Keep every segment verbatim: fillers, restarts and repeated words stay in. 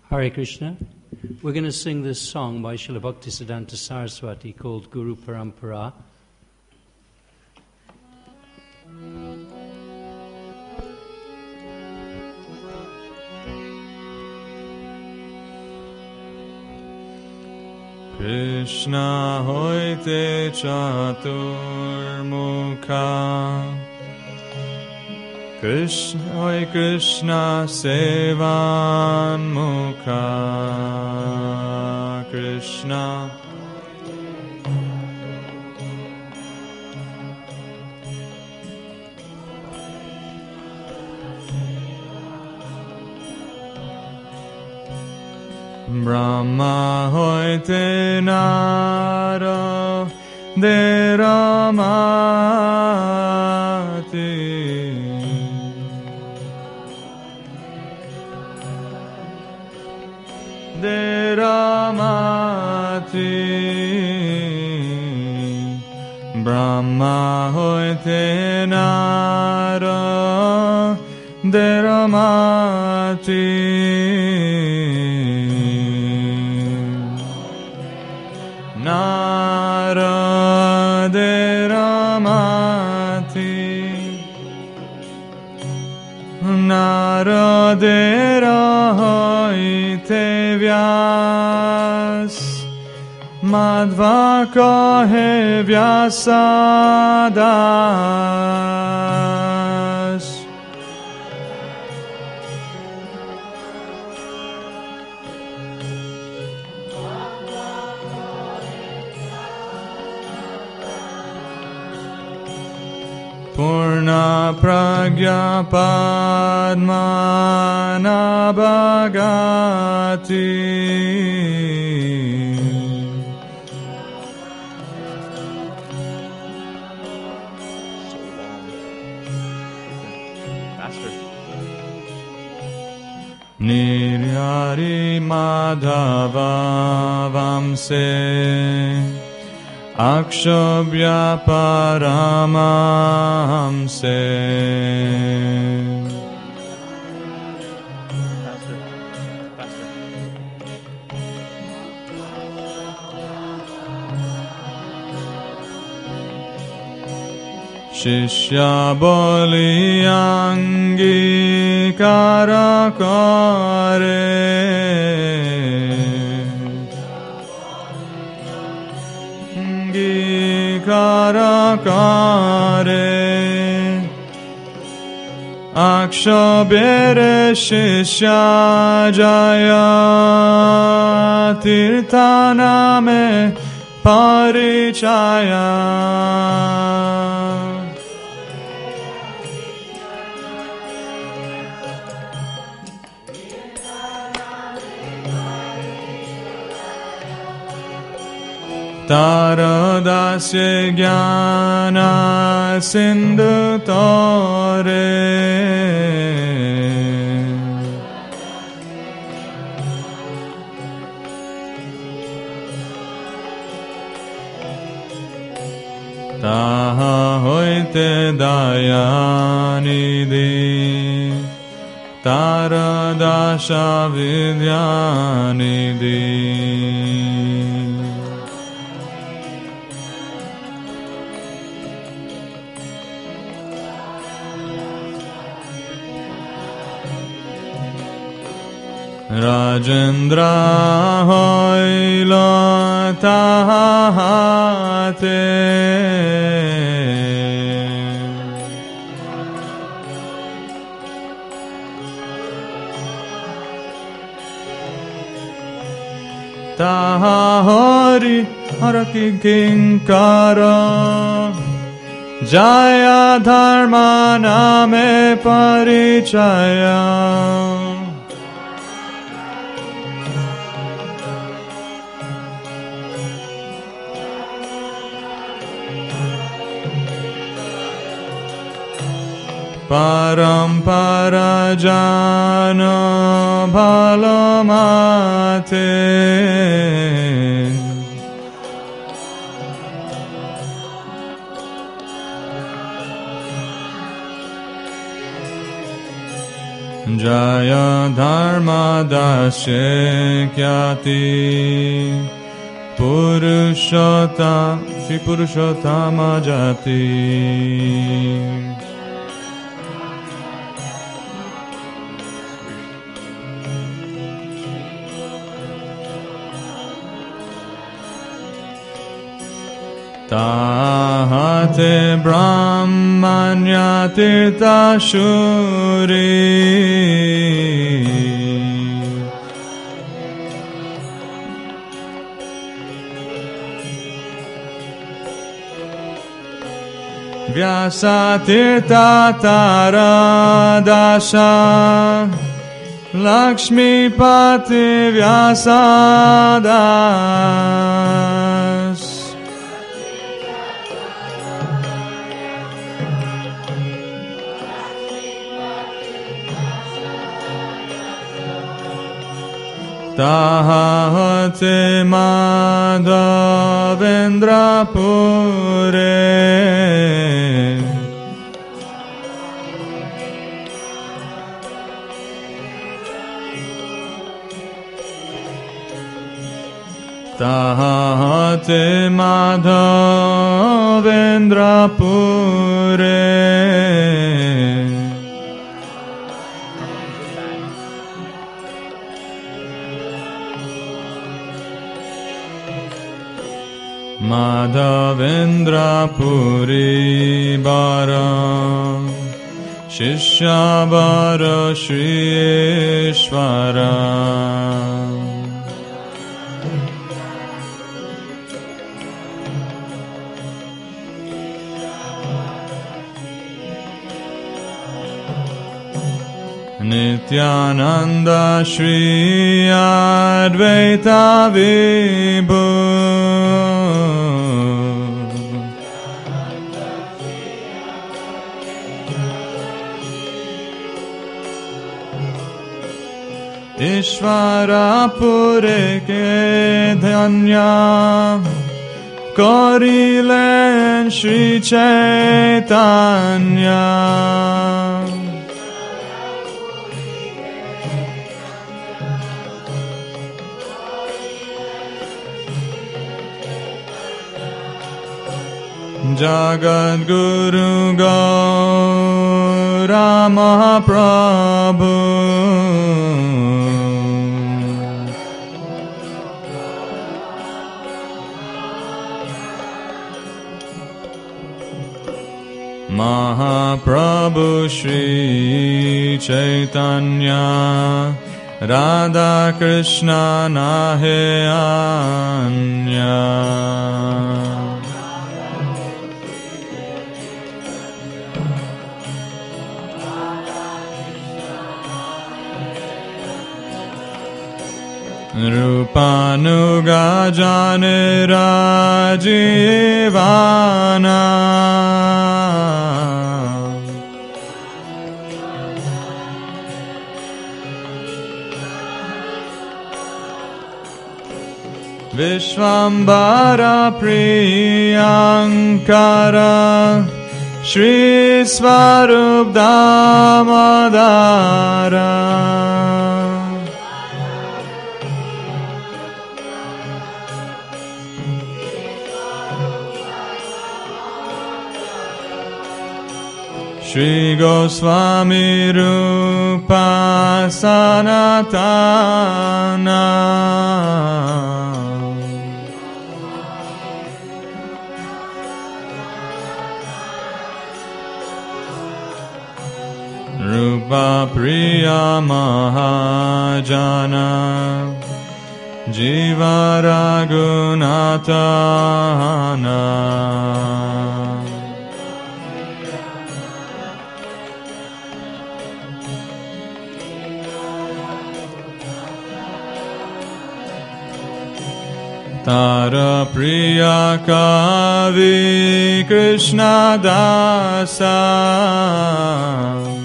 Hare Krishna. We're going to sing this song by Srila Bhaktisiddhanta Saraswati called Guru Parampara. Krishna hoite chatur mukha, Krishna hoy Krishna sevan mukha, Krishna Brahma hoite nara deramati, deramati, Brahma hoite nara deramati. Narade Ramati, Narade Rahite Vyas, Madhva kahe Vyasadas. Purna pragya padmana bhagati, So long. Faster. Niryari madhava vamse, Akshobhya Paramamse. Faster. Faster. Shishya boli angikara kare, Karakare Akshobhya Shishya Jaya Tirthaname Parichaya. Taradasya jnana sindhu tore, taha hoite dayanidhi, taradasya vidyanidhi. Rajendra hoila tahate, tahari haraki kinkara, Jaya dharma name parichaya. Parampara jana bhalamate, Jaya Dharma Dasya Kyati Purushottam Shri Purushottama Jati Tahate Brahmanya Tirtha Shuri Vyasa Tirtha Tara Dasha Lakshmi Pati Vyasa Das Tahate Madhavendra Pure Tahate Madhavendra Pure Madhavendra Puri Bara Shishya Bara Shri Ishvara Nityananda Shri Advaita Vibhu Ishvara Pure Ke Dhanya Korilen Shri Chaitanya Jagat Guru Gaura Mahaprabhu Mahaprabhu Shri Chaitanya Radha Krishna Nahe Anya Rupanuga Jane Rajivana Vishvambara Priyankara Shri Svarup Damadara Shri Goswami Rupa Sanatana Rupa Priya Mahajana Jiva Raghunatana Tara Priya Kavi Krishna Dasa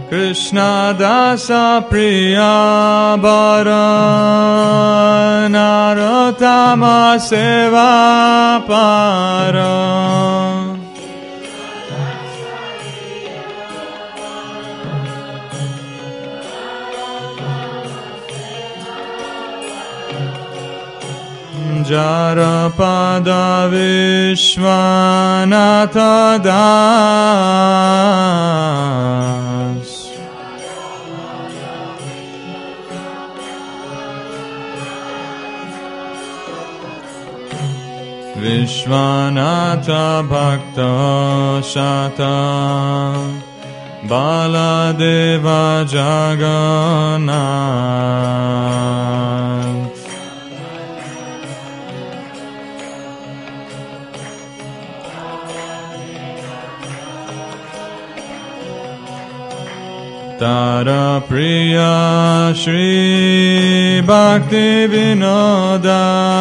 Krishna Dasa Priya Bara Narottama Seva Para Jarapada Vishwanatha Das Vishwanatha Bhakta Shata Baladeva Jagannath Tara Priya Shri Bhakti Vinoda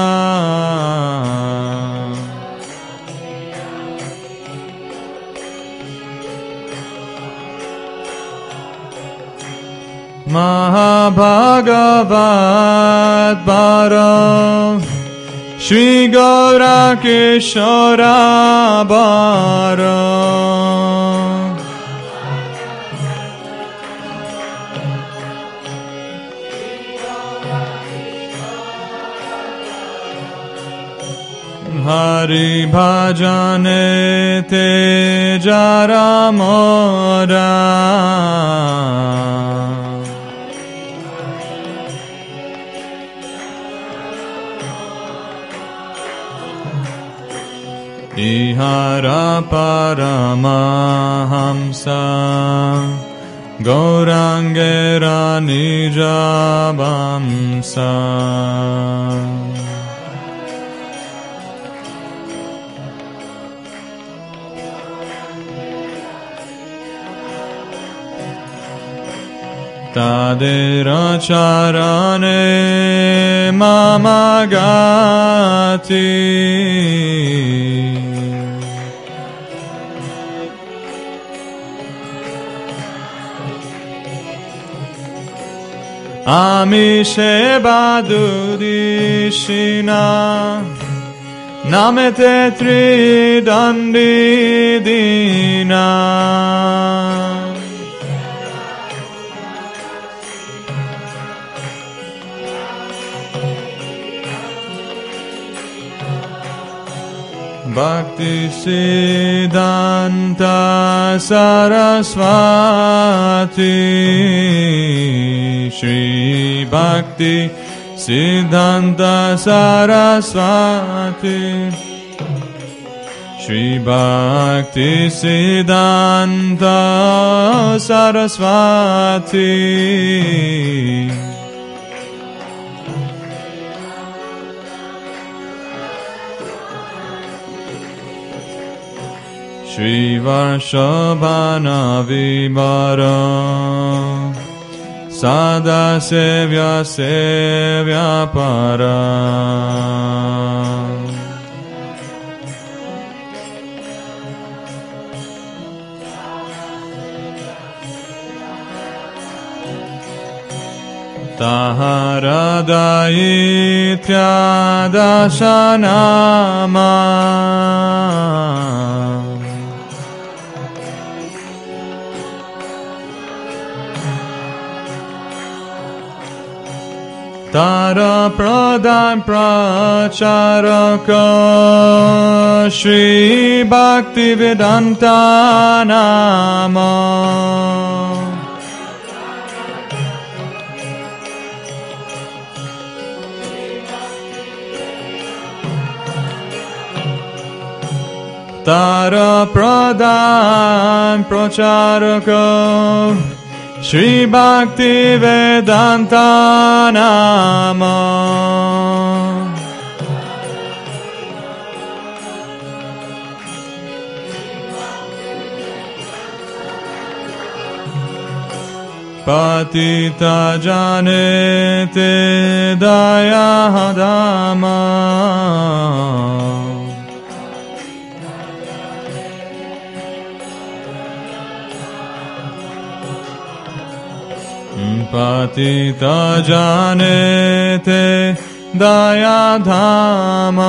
Mahabhagavat Bara Shri Gaura Kishora Bara Hari Bhajane Te Jaramora Ihara Paramahamsa Gaurangera Nijabamsa Tadera Charane Mamagati Amishe Badudishina Namete Tridandi Dina Bhakti Siddhanta Saraswati Shri Bhakti Siddhanta Saraswati Shri Bhakti Siddhanta Saraswati Shri Varshabhana Vibhara Sada Sevya Sevya Para Tahara Daitya Dashanama Tara Pradhan Pracharaka Shri Bhakti Vedanta Nama Tara Pradhan Pracharaka Shri Bhakti Vedanta Nama Patita Janete Daya Hadama patita janete daya dhama.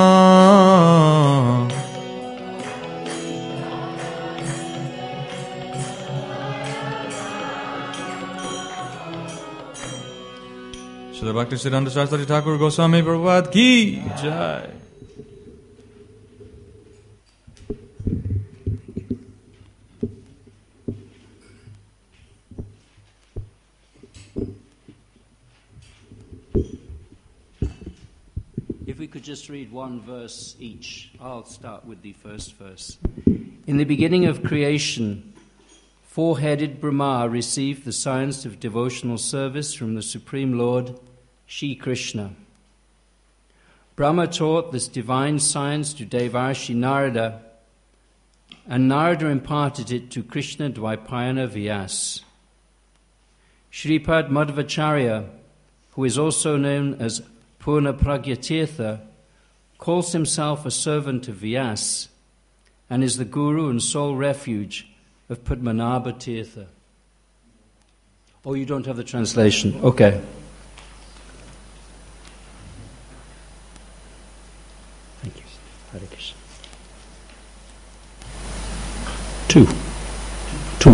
Srila Bhaktisiddhanta Saraswati Thakur Goswami Prabhupada ki jai. If we could just read one verse each, I'll start with the first verse. In the beginning of creation, four-headed Brahma received the science of devotional service from the Supreme Lord, Shri Krishna. Brahma taught this divine science to Devarshi Narada, and Narada imparted it to Krishna Dvaipayana Vyas. Shripad Madhvacharya, who is also known as Purna Pragyatirtha, calls himself a servant of Vyas and is the guru and sole refuge of Padmanabha Tirtha. Oh, you don't have the translation? Okay. Thank you. Hare Krishna. Two. Two.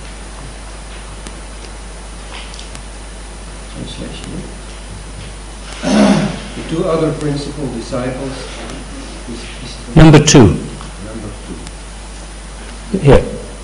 Translation. The two other principal disciples. Is, is Number two. Number two. Here.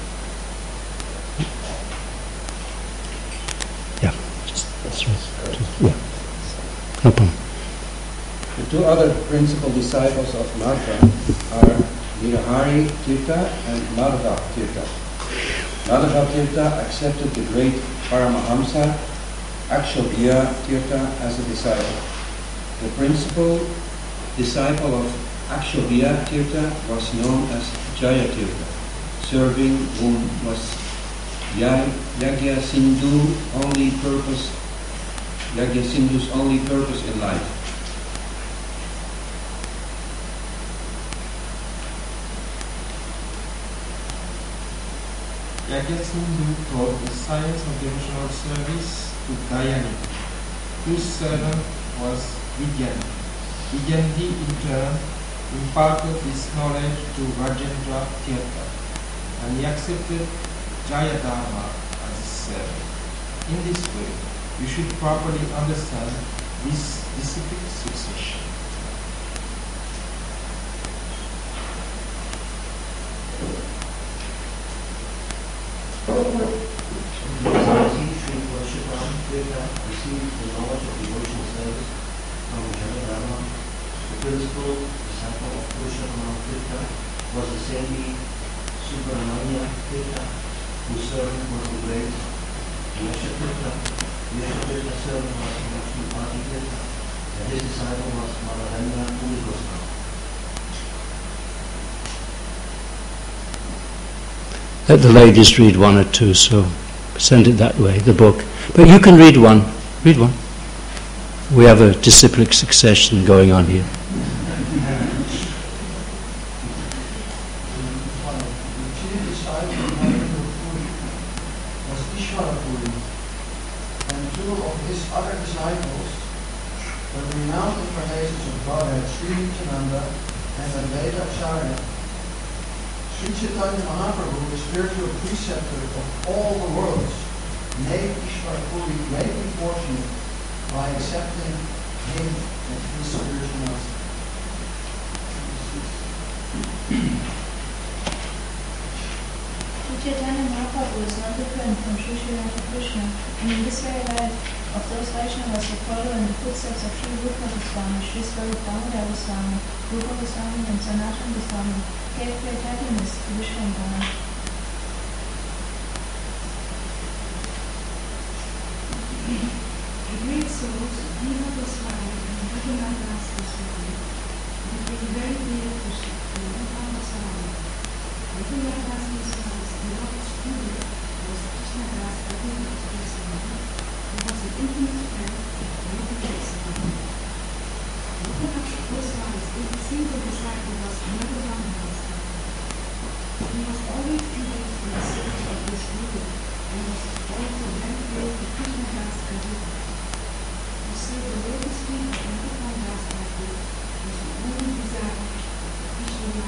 Yeah. Just, that's right. Yeah. No problem. The two other principal disciples of Madhva are Virahari Tirtha and Madhva Tirtha. Madhva Tirtha accepted the great Paramahamsa Akshobhya Tirtha as a disciple. The principal disciple of Akshobhya Tirtha was known as Jaya Tirtha, serving whom was Yagya Sindhu only purpose, Yagya Sindhu's only purpose in life. Yagyasindhu taught the science of devotional service to Dayani, whose servant was Vidyanti. Vidyanti in turn imparted his knowledge to Rajendra Tirtha, and he accepted Jayadharma as his servant. In this way, you should properly understand this disciplic succession. Received the knowledge of devotional service from Jayadharma. The principal disciple of Purushottam Tirtha was the saintly Subramanya Tirtha, whose servant was the great Yasha Tirtha. Yasha Tirtha's servant was Lakshmipati Tirtha, and his disciple was Madhavendra Puri Goswami. Let the ladies read one or two, so send it that way, the book. But you can read one. Read one. We have a disciplic succession going on here. Chaitanya Mahaprabhu is not different from Sri Sri Krishna, and in this very life of those Vaishnavas who follow in the footsteps of Sri Rupa Goswami, Sri Swarup Damodar Goswami, Rupa Goswami, and Sanatana Goswami, gave great happiness to Vishwambara. The great souls, Rupa Goswami and Raghunath Das Goswami, became very dear to Rupa Goswami. Raghunath Das Goswami's beloved student was Krishna Das Raghunath Goswami, who was an intimate friend of Rupa Goswami. Rupa Goswami's single disciple was Madhavendra Goswami. He was always engaged in the service of this guru and was also very close to Krishna Das You see, the lotus feet of Nityananda Das Thakur was the only desire of Krishna.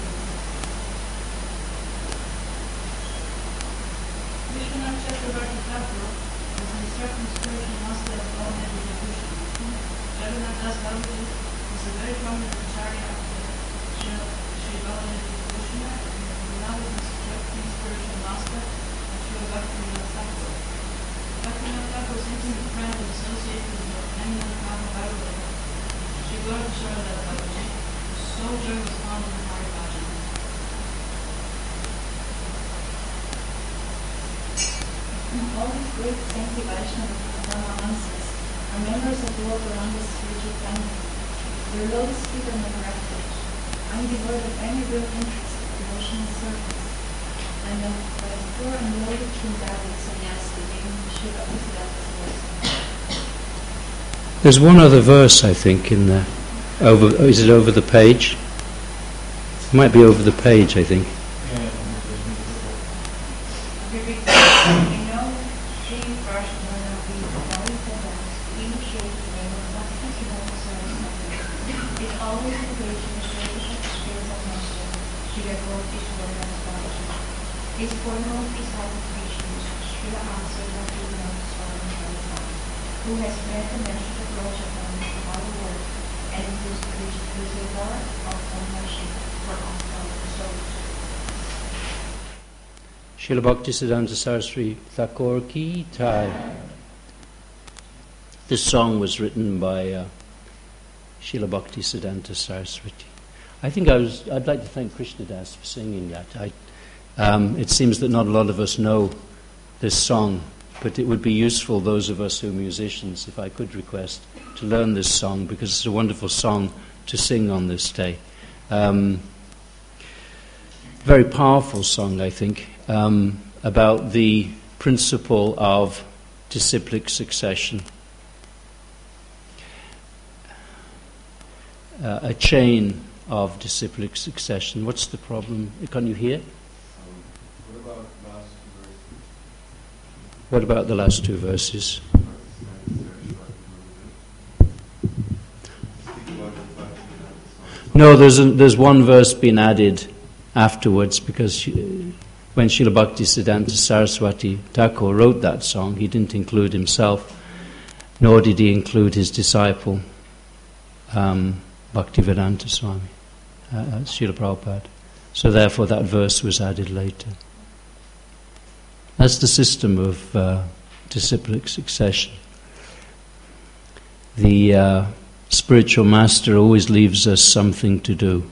Vishwanath Chakravarti Thakur was an instructing spiritual master of Godhead and devotion. Jagannath Das Babaji was a very prominent acharya of the Sri Godhead and devotion, and now was instructing spiritual master of Sri Bhaktivinoda Thakur. Bhaktivinoda Thakur's intimate friend and associate was Dhamma Bhagavata, Sri Gaura Sharada Babaji, whose sole joy was found in Hari Bhajan. All these great saintly Vaishnavas and Paramahansas are members of the Yogananda spiritual family. Their lotus feet are never active, undevoid of any real interest in devotional service, and of by a poor and lowly Kindali sannyasi named Srila Bhaktivedanta. There's one other verse, I think, in there. Over, is it over the page? It might be over the page, I think. His formal disciple Srila Ansar who has spread the message of Lord Chaitanya all the world and whose reservoir of worship for all souls. Srila Bhaktisiddhanta Saraswati Thakur Ki Jai. This song was written by uh, Srila Bhaktisiddhanta Saraswati. I think I was. I'd like to thank Krishnadas for singing that. I, um, it seems that not a lot of us know this song, but it would be useful, those of us who are musicians, if I could request, to learn this song, because it's a wonderful song to sing on this day. Um, very powerful song, I think, um, about the principle of disciplic succession. Uh, a chain of disciplic succession. What's the problem? Can you hear? What about the last two verses? No, there's a, there's one verse been added afterwards, because she, when Srila Bhaktisiddhanta Saraswati Thakur wrote that song, he didn't include himself, nor did he include his disciple um, Bhaktivedanta Swami, uh, Srila Prabhupada. So therefore that verse was added later. That's the system of uh, disciplic succession. The uh, spiritual master always leaves us something to do.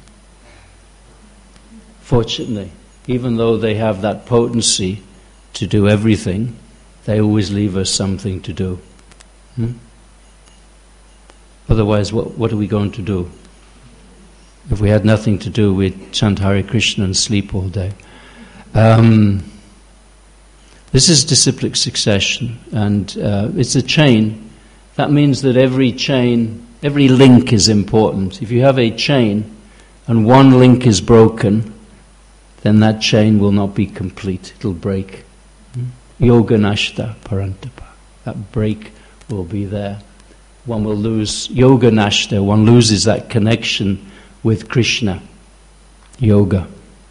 Fortunately, even though they have that potency to do everything, they always leave us something to do. Hmm? Otherwise, what, what are we going to do? If we had nothing to do, we'd chant Hare Krishna and sleep all day. Um, this is disciplic succession, and uh, it's a chain. That means that every chain, every link is important. If you have a chain and one link is broken, then that chain will not be complete. It'll break. Yoga nashta parantapa. That break will be there. One will lose yoga nashta. One loses that connection with Krishna. Yoga.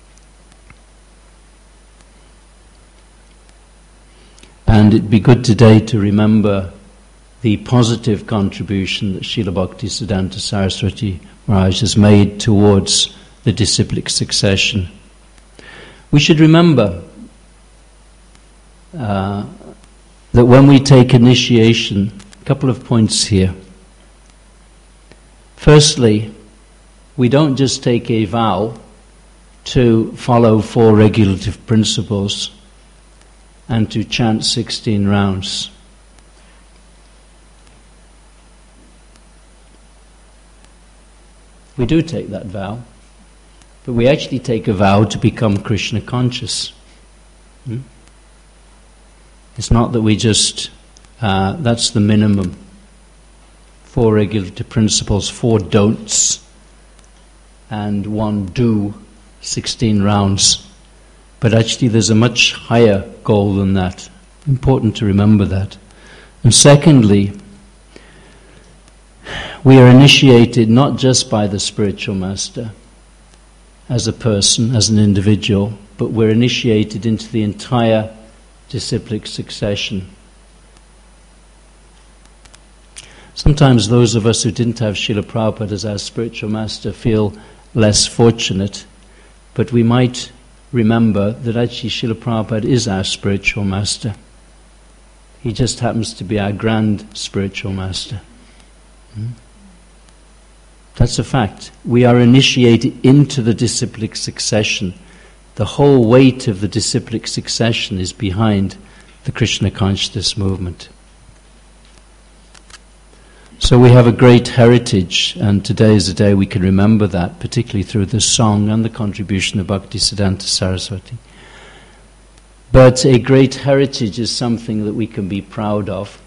And it'd be good today to remember the positive contribution that Srila Bhaktisiddhanta Saraswati Maharaj has made towards the disciplic succession. We should remember uh, that when we take initiation, a couple of points here. Firstly, we don't just take a vow to follow four regulative principles and to chant sixteen rounds. We do take that vow, but we actually take a vow to become Krishna conscious. Hmm? It's not that we just, uh, that's the minimum. Four regulative principles, four don'ts, and one do, sixteen rounds. But actually there's a much higher goal than that. Important to remember that. And secondly, we are initiated not just by the spiritual master as a person, as an individual, but we're initiated into the entire disciplic succession. Sometimes those of us who didn't have Srila Prabhupada as our spiritual master feel less fortunate, but we might remember that actually Srila Prabhupada is our spiritual master. He just happens to be our grand spiritual master. Hmm? That's a fact. We are initiated into the disciplic succession. The whole weight of the disciplic succession is behind the Krishna consciousness movement. So we have a great heritage, and today is a day we can remember that, particularly through the song and the contribution of Bhaktisiddhanta Saraswati. But a great heritage is something that we can be proud of.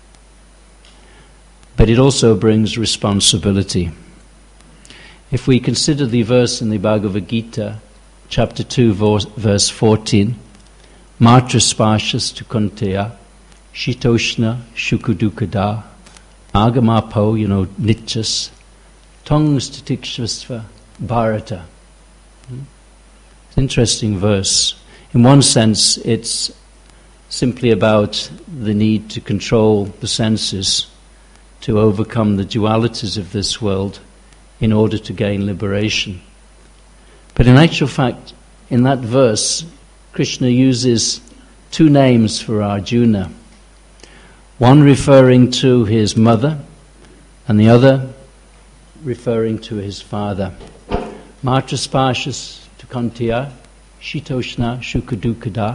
But it also brings responsibility. If we consider the verse in the Bhagavad Gita, chapter two, verse fourteen, Matra spashas tu konteya, shitoshna shukudukada, agamapo, you know, nityas, tongs titikshvasva bharata. It's an interesting verse. In one sense, it's simply about the need to control the senses, to overcome the dualities of this world in order to gain liberation. But in actual fact, in that verse, Krishna uses two names for Arjuna. One referring to his mother, and the other referring to his father. Matra spashas tu kantiya, shitoshna shukadukada.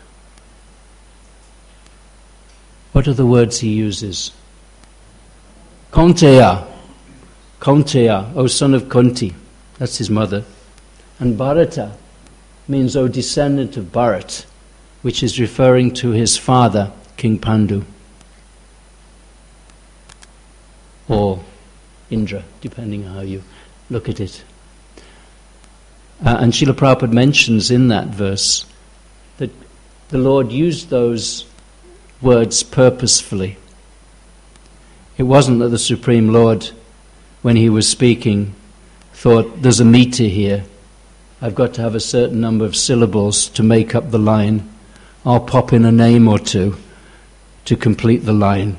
What are the words he uses? Kaunteya, Kaunteya, O son of Kunti, that's his mother. And Bharata means O descendant of Bharat, which is referring to his father, King Pandu. Or Indra, depending on how you look at it. Uh, and Srila Prabhupada mentions in that verse that the Lord used those words purposefully. It wasn't that the Supreme Lord, when he was speaking, thought, there's a meter here, I've got to have a certain number of syllables to make up the line, I'll pop in a name or two to complete the line.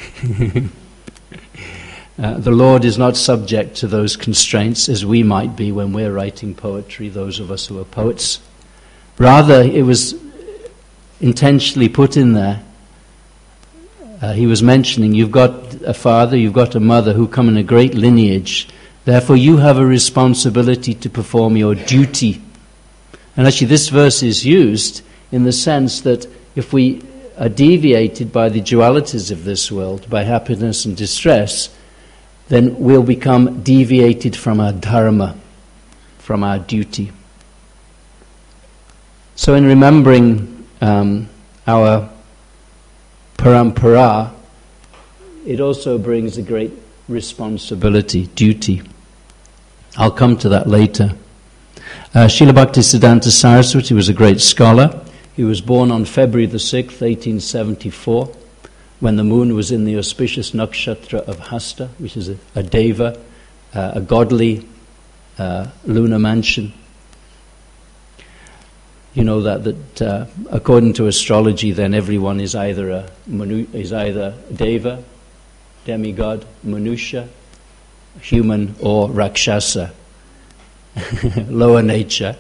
Uh, the Lord is not subject to those constraints as we might be when we're writing poetry, those of us who are poets. Rather, it was intentionally put in there. Uh, he was mentioning, you've got a father, you've got a mother who come in a great lineage. Therefore, you have a responsibility to perform your duty. And actually, this verse is used in the sense that if we are deviated by the dualities of this world, by happiness and distress, then we'll become deviated from our dharma, from our duty. So in remembering um, our parampara, it also brings a great responsibility, duty. I'll come to that later. Uh, Srila Bhaktisiddhanta Saraswati was a great scholar. He was born on February the sixth, eighteen seventy-four, when the moon was in the auspicious nakshatra of Hasta, which is a, a deva, uh, a godly uh, lunar mansion. You know that that uh, according to astrology, then everyone is either a manu- is either deva, demigod, manusha, human, or rakshasa, lower nature.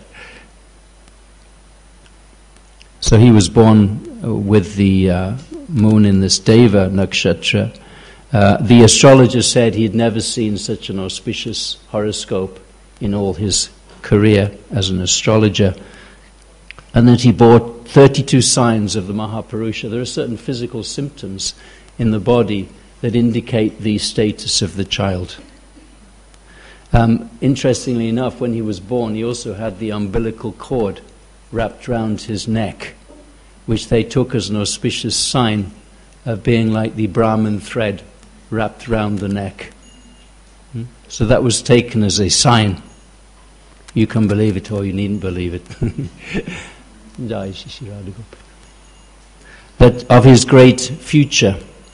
So he was born with the uh, moon in this Deva nakshatra. Uh, the astrologer said he'd never seen such an auspicious horoscope in all his career as an astrologer, and that he bore thirty-two signs of the Mahapurusha. There are certain physical symptoms in the body that indicate the status of the child. Um, interestingly enough, when he was born, he also had the umbilical cord wrapped round his neck, which they took as an auspicious sign of being like the Brahman thread wrapped round the neck. Hmm? So that was taken as a sign. You can believe it or you needn't believe it. That of his great future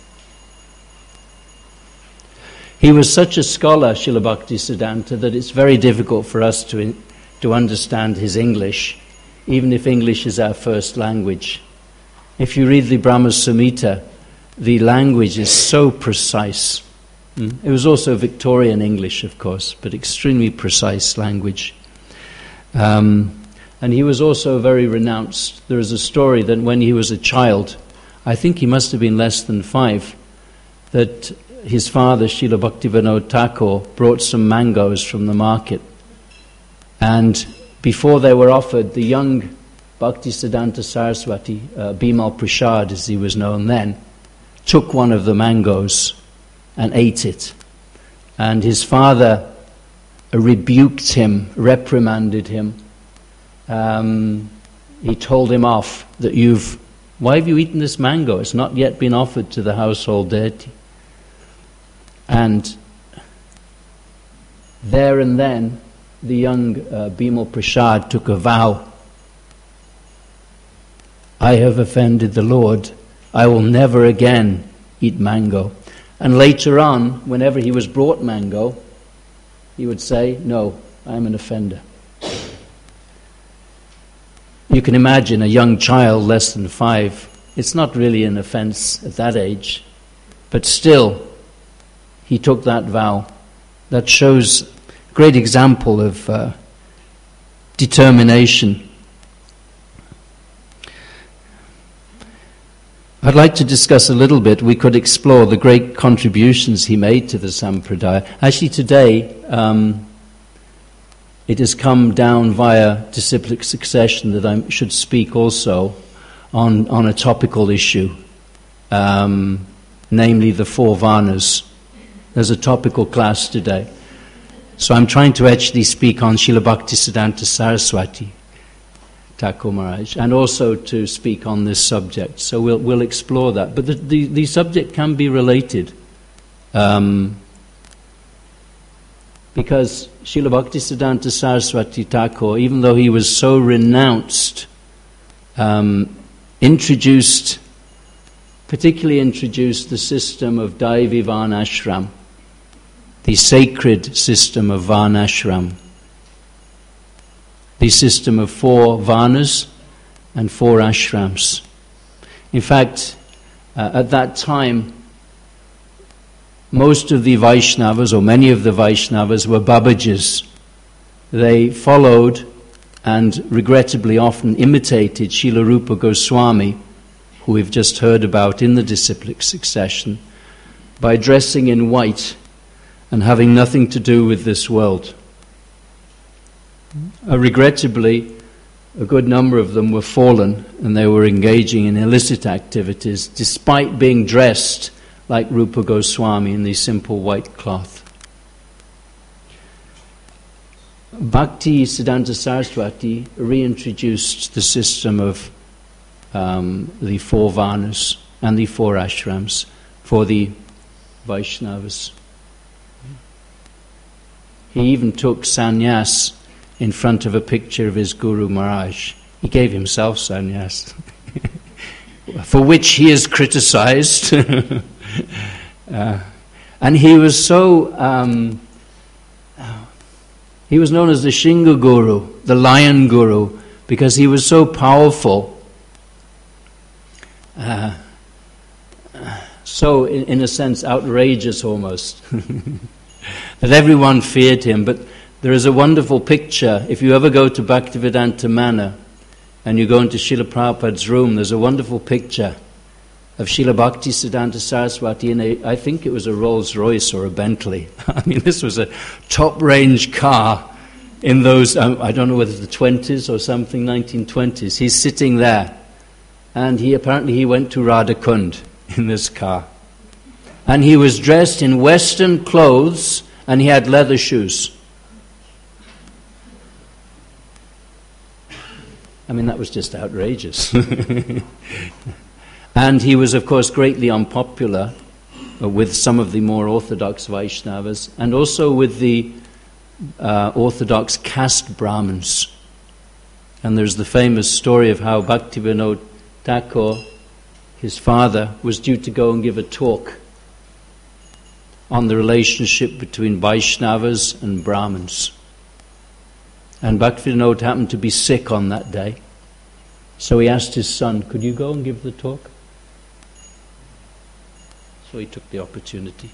He was such a scholar, Srila Bhaktisiddhanta, that it's very difficult for us to, in, to understand his English, even if English is our first language. If you read the Brahma Samhita, the language is so precise. Mm. It was also Victorian English, of course, but extremely precise language. Um, and he was also very renounced. There is a story that when he was a child, I think he must have been less than five, that his father, Srila Bhaktivinoda Thakur, brought some mangoes from the market. And before they were offered, the young Bhaktisiddhanta Saraswati, uh, Bimal Prasad as he was known then, took one of the mangoes and ate it. And his father rebuked him, reprimanded him. Um, he told him off that you've, why have you eaten this mango? It's not yet been offered to the household deity. And there and then, the young uh, Bimal Prasad took a vow. I have offended the Lord. I will never again eat mango. And later on, whenever he was brought mango, he would say, no, I'm an offender. You can imagine a young child less than five. It's not really an offense at that age. But still, he took that vow. That shows a great example of uh, determination. I'd like to discuss a little bit, we could explore the great contributions he made to the Sampradaya. Actually today, um, it has come down via disciplic succession that I should speak also on, on a topical issue, um, namely the four Varnas. There's a topical class today. So I'm trying to actually speak on Srila Bhaktisiddhanta Saraswati Thakur Maharaj, and also to speak on this subject. So we'll we'll explore that. But the the, the subject can be related, um, because Srila Bhaktisiddhanta Saraswati Thakur, even though he was so renounced, um, introduced, particularly introduced the system of Daivi Varnashram, the sacred system of Varnashram. The system of four Varnas and four ashrams. In fact, uh, at that time, most of the Vaishnavas, or many of the Vaishnavas, were Babajis. They followed and regrettably often imitated Srila Rupa Goswami, who we've just heard about in the disciplic succession, by dressing in white and having nothing to do with this world. Uh, regrettably, a good number of them were fallen and they were engaging in illicit activities despite being dressed like Rupa Goswami in the simple white cloth. Bhakti Siddhanta Saraswati reintroduced the system of um, the four Varnas and the four ashrams for the Vaishnavas. He even took sannyas in front of a picture of his Guru Maharaj. He gave himself sannyas, for which he is criticized. uh, and he was so, um, he was known as the Shinga Guru, the Lion Guru, because he was so powerful. Uh, so, in, in a sense, outrageous almost, that everyone feared him. But there is a wonderful picture. If you ever go to Bhaktivedanta Manor and you go into Srila Prabhupada's room, there's a wonderful picture of Srila Bhaktisiddhanta Saraswati in a, I think it was a Rolls Royce or a Bentley. I mean, this was a top-range car in those, um, I don't know whether the twenties or something, nineteen twenties. He's sitting there. And he apparently he went to Radhakund in this car. And he was dressed in Western clothes and he had leather shoes. I mean, that was just outrageous. And he was, of course, greatly unpopular uh, with some of the more orthodox Vaishnavas and also with the uh, orthodox caste Brahmins. And there's the famous story of how Bhaktivinoda Thakur, his father, was due to go and give a talk on the relationship between Vaishnavas and Brahmins. And Bhaktivinoda happened to be sick on that day. So he asked his son, could you go and give the talk? So he took the opportunity.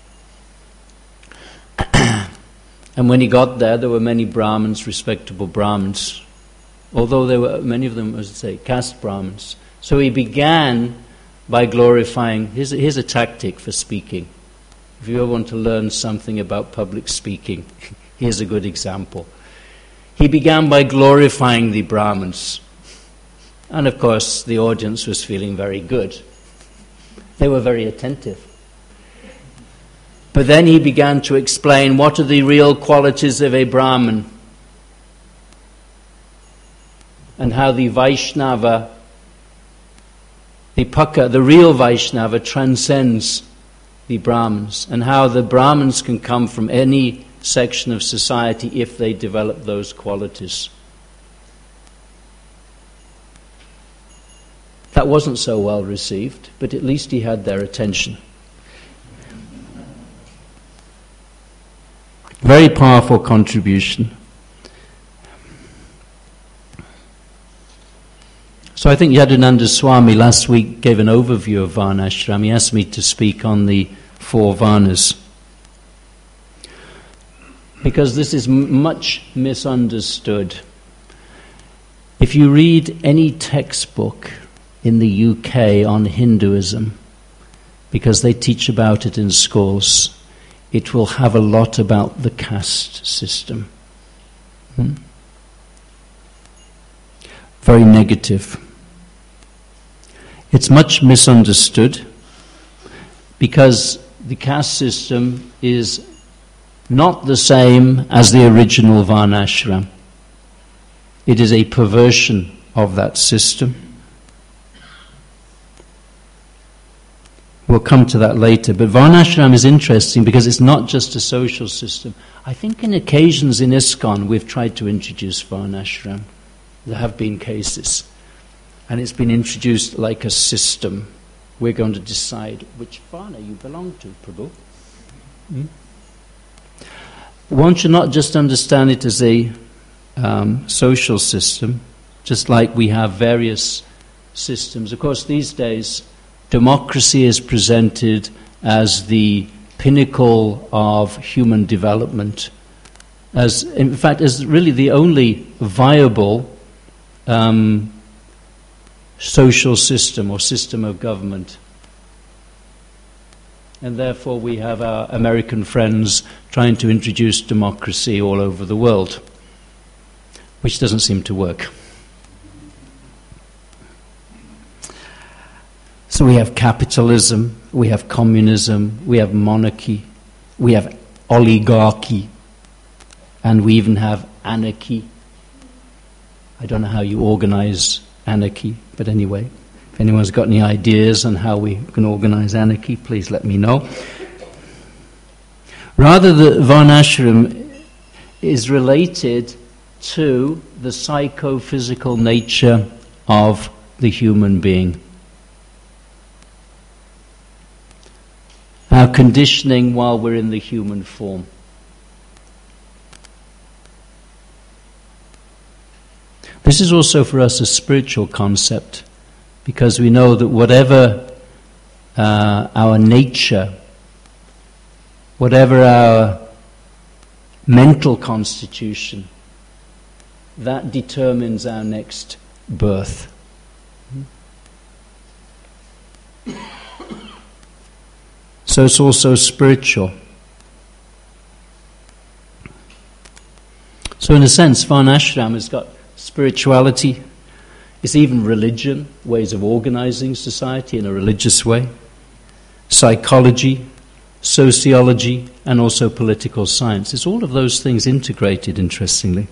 And when he got there, there were many Brahmins, respectable Brahmins, although there were many of them, as I say, caste Brahmins. So he began by glorifying, here's a, here's a tactic for speaking. If you ever want to learn something about public speaking, here's a good example. He began by glorifying the Brahmins. And of course, the audience was feeling very good. They were very attentive. But then he began to explain what are the real qualities of a Brahmin and how the Vaishnava, the Paka, the real Vaishnava transcends the Brahmins, and how the Brahmins can come from any section of society if they develop those qualities. That wasn't so well received, but at least he had their attention. Very powerful contribution. So I think Yadunanda Swami last week gave an overview of Varnashram. He asked me to speak on the four Varnas, because this is m- much misunderstood. If you read any textbook in the U K on Hinduism, because they teach about it in schools, it will have a lot about the caste system. Hmm? Very negative. It's much misunderstood because the caste system is not the same as the original Varnashram. It is a perversion of that system. We'll come to that later. But Varnashram is interesting because it's not just a social system. I think in occasions in ISKCON we've tried to introduce Varnashram. There have been cases. And it's been introduced like a system. We're going to decide which Varna you belong to, Prabhu. Hmm? One should not just understand it as a um, social system, just like we have various systems. Of course, these days, democracy is presented as the pinnacle of human development, as in fact as really the only viable um, social system or system of government. And therefore we have our American friends trying to introduce democracy all over the world, which doesn't seem to work. So we have capitalism, we have communism, we have monarchy, we have oligarchy, and we even have anarchy. I don't know how you organize anarchy, but anyway, if anyone's got any ideas on how we can organize anarchy, please let me know. Rather, the Varnashram is related to the psychophysical nature of the human being. Our conditioning while we're in the human form. This is also for us a spiritual concept, because we know that whatever uh, our nature, whatever our mental constitution, that determines our next birth. So it's also spiritual. So in a sense, Varnashram has got spirituality, it's even religion, ways of organizing society in a religious way, psychology, sociology, and also political science. It's all of those things integrated, interestingly.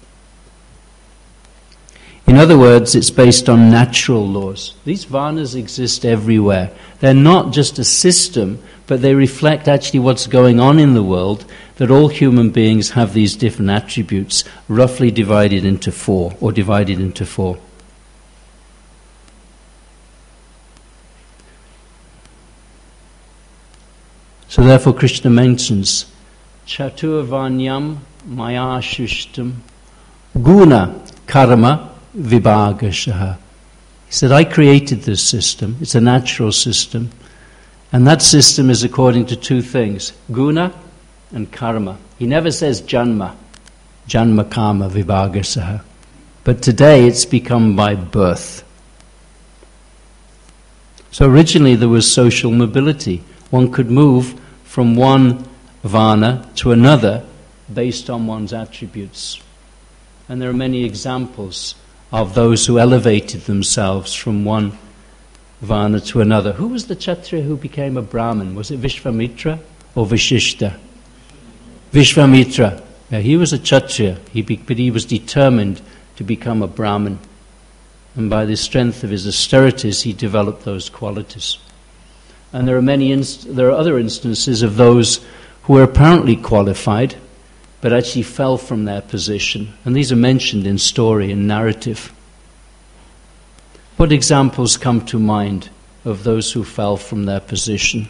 In other words, it's based on natural laws. These Varnas exist everywhere. They're not just a system, but they reflect actually what's going on in the world, that all human beings have these different attributes, roughly divided into four, or divided into four. So therefore Krishna mentions Chaturvanyam maya shushtam guna karma vibhagashaha. He said, I created this system. It's a natural system. And that system is according to two things, guna and karma. He never says janma, janma karma vibhagasaha. But today it's become by birth. So originally there was social mobility. One could move from one varna to another based on one's attributes. And there are many examples of those who elevated themselves from one varna to another. Who was the Kshatriya who became a Brahmin? Was it Vishvamitra or Vishishta? Vishvamitra. Yeah, he was a Kshatriya, he be, but he was determined to become a Brahmin. And by the strength of his austerities, he developed those qualities. And there are many, inst- there are other instances of those who were apparently qualified, but actually fell from their position. And these are mentioned in story and narrative. What examples come to mind of those who fell from their position?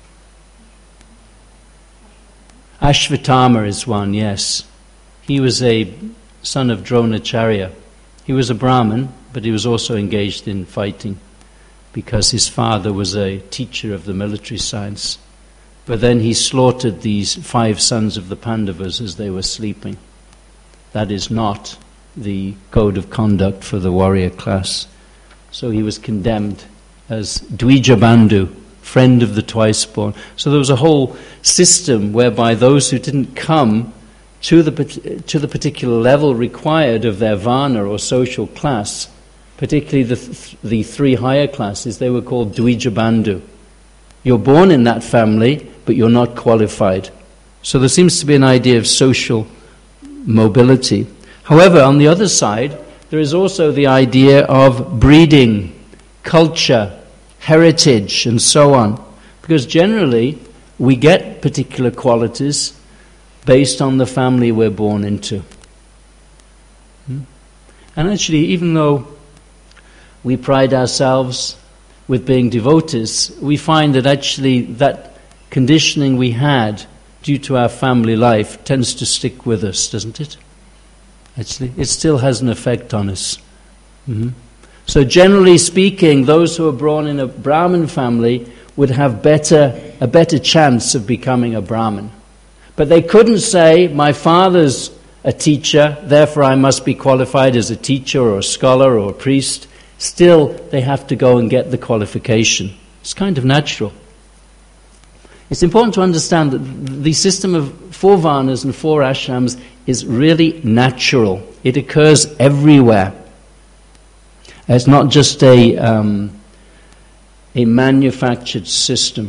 Ashvatthama is one, yes. He was a son of Dronacharya. He was a Brahmin, but he was also engaged in fighting because his father was a teacher of the military science. But then he slaughtered these five sons of the Pandavas as they were sleeping. That is not the code of conduct for the warrior class. So he was condemned as Dvijabandhu, friend of the twice-born. So there was a whole system whereby those who didn't come to the, to the particular level required of their varna or social class, particularly the, th- the three higher classes, they were called Dvijabandhu. You're born in that family, but you're not qualified. So there seems to be an idea of social mobility. However, on the other side, there is also the idea of breeding, culture, heritage, and so on. Because generally, we get particular qualities based on the family we're born into. Hmm? And actually, even though we pride ourselves with being devotees, we find that actually that conditioning we had due to our family life tends to stick with us, doesn't it? Actually, it still has an effect on us. Mm-hmm. So generally speaking, those who are born in a Brahmin family would have better a better chance of becoming a Brahmin. But they couldn't say, my father's a teacher, therefore I must be qualified as a teacher or a scholar or a priest. Still, they have to go and get the qualification. It's kind of natural. It's important to understand that the system of four varnas and four ashrams is really natural. It occurs everywhere. It's not just a, um, a manufactured system.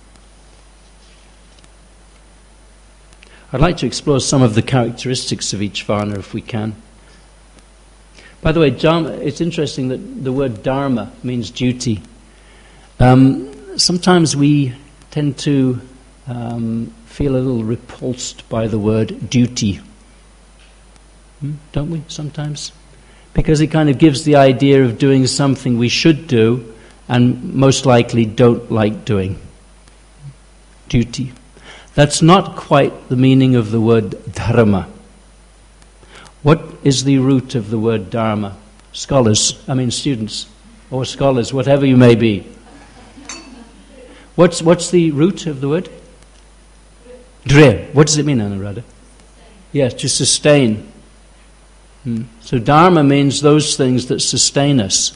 I'd like to explore some of the characteristics of each varna if we can. By the way, dharma, it's interesting that the word dharma means duty. Um, sometimes we tend to um, feel a little repulsed by the word duty. Hmm? Don't we, sometimes? Because it kind of gives the idea of doing something we should do and most likely don't like doing. Duty. That's not quite the meaning of the word dharma. What is the root of the word dharma? Scholars, I mean students, or scholars, whatever you may be. What's what's the root of the word? Dre. What does it mean, Anuradha? Yes, to sustain. Hmm. So dharma means those things that sustain us.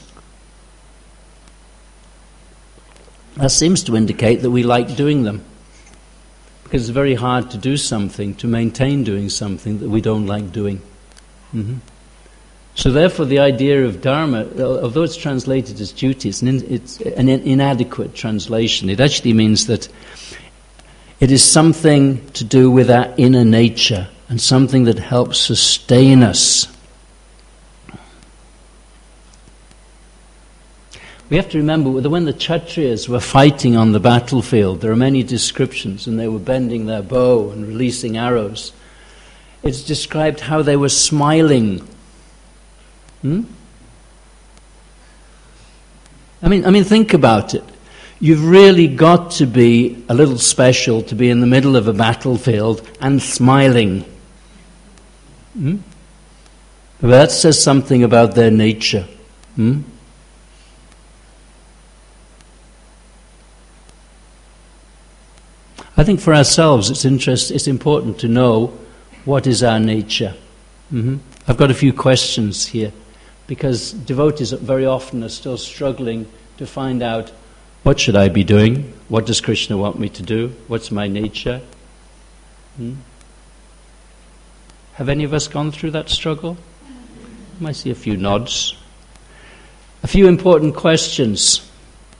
That seems to indicate that we like doing them. Because it's very hard to do something, to maintain doing something that we don't like doing. Mm-hmm. So therefore the idea of dharma, although it's translated as duty, it's an, in, it's an inadequate translation. It actually means that it is something to do with our inner nature and something that helps sustain us. We have to remember that when the Kshatriyas were fighting on the battlefield, there are many descriptions, and they were bending their bow and releasing arrows. It's described how they were smiling. Hmm? I mean, I mean, think about it. You've really got to be a little special to be in the middle of a battlefield and smiling. Hmm? That says something about their nature. Hmm? I think for ourselves it's interest, it's important to know what is our nature. Mm-hmm. I've got a few questions here, because devotees very often are still struggling to find out, what should I be doing? What does Krishna want me to do? What's my nature? Hmm? Have any of us gone through that struggle? I see a few nods. A few important questions.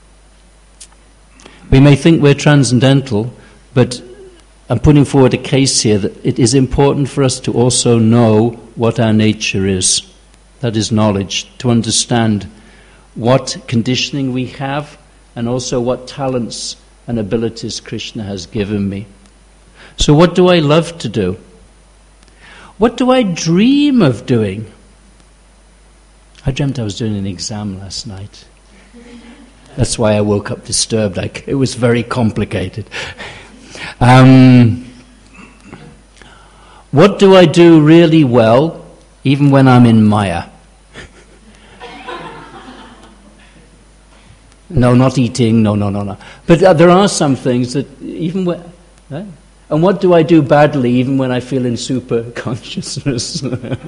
We may think we're transcendental, but I'm putting forward a case here that it is important for us to also know what our nature is. That is knowledge, to understand what conditioning we have and also what talents and abilities Krishna has given me. So what do I love to do? What do I dream of doing? I dreamt I was doing an exam last night. That's why I woke up disturbed. Like, it was very complicated. Um, what do I do really well, even when I'm in Maya? No, not eating, no, no, no, no. But uh, there are some things that even when... Eh? And what do I do badly, even when I feel in super consciousness?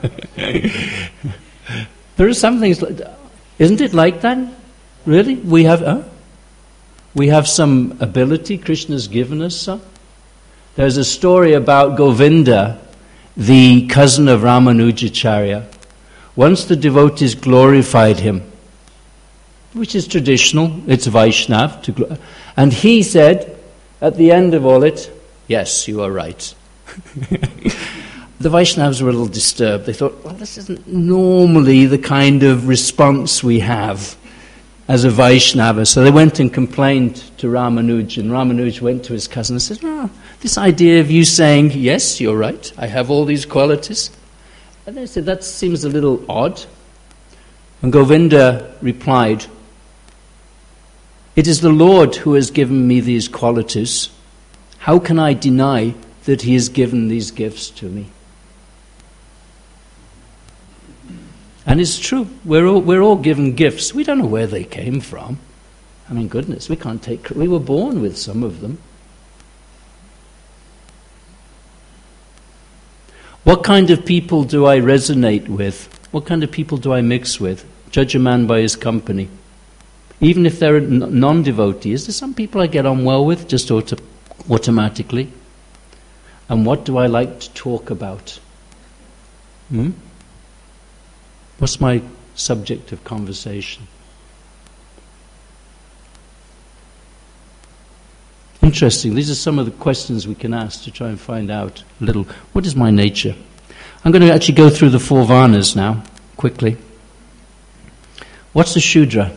There are some things like that. Isn't it like that? Really? We have... Huh? We have some ability, Krishna's given us some. There's a story about Govinda, the cousin of Ramanujacharya. Once the devotees glorified him, which is traditional, it's Vaishnav, to gl- and he said, at the end of all it, yes, you are right. The Vaishnavas were a little disturbed. They thought, well, this isn't normally the kind of response we have as a Vaishnava. So they went and complained to Ramanuj, and Ramanuj went to his cousin and said, oh, this idea of you saying, yes, you're right, I have all these qualities. And they said, that seems a little odd. And Govinda replied, it is the Lord who has given me these qualities. How can I deny that he has given these gifts to me? And it's true, we're all, we're all given gifts. We don't know where they came from. I mean, goodness, we can't take... We were born with some of them. What kind of people do I resonate with? What kind of people do I mix with? Judge a man by his company. Even if they're non-devotees, there's some people I get on well with, just auto- automatically. And what do I like to talk about? Hmm? What's my subject of conversation? Interesting. These are some of the questions we can ask to try and find out a little. What is my nature? I'm going to actually go through the four varnas now, quickly. What's a Shudra?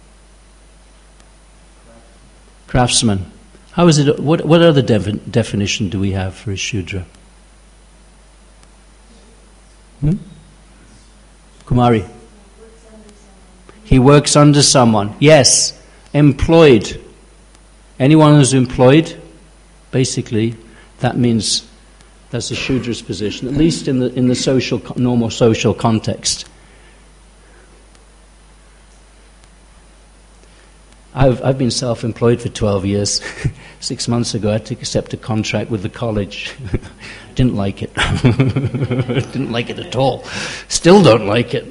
Craftsman. How is it? What, what other defi- definition do we have for a Shudra? Hmm? Kumari. He works under someone. Yes. Employed. Anyone who's employed, basically, that means that's a Shudra's position, at least in the in the social normal social context. I've I've been self-employed for twelve years. Six months ago, I had to accept a contract with the college. Didn't like it. Didn't like it at all. Still don't like it.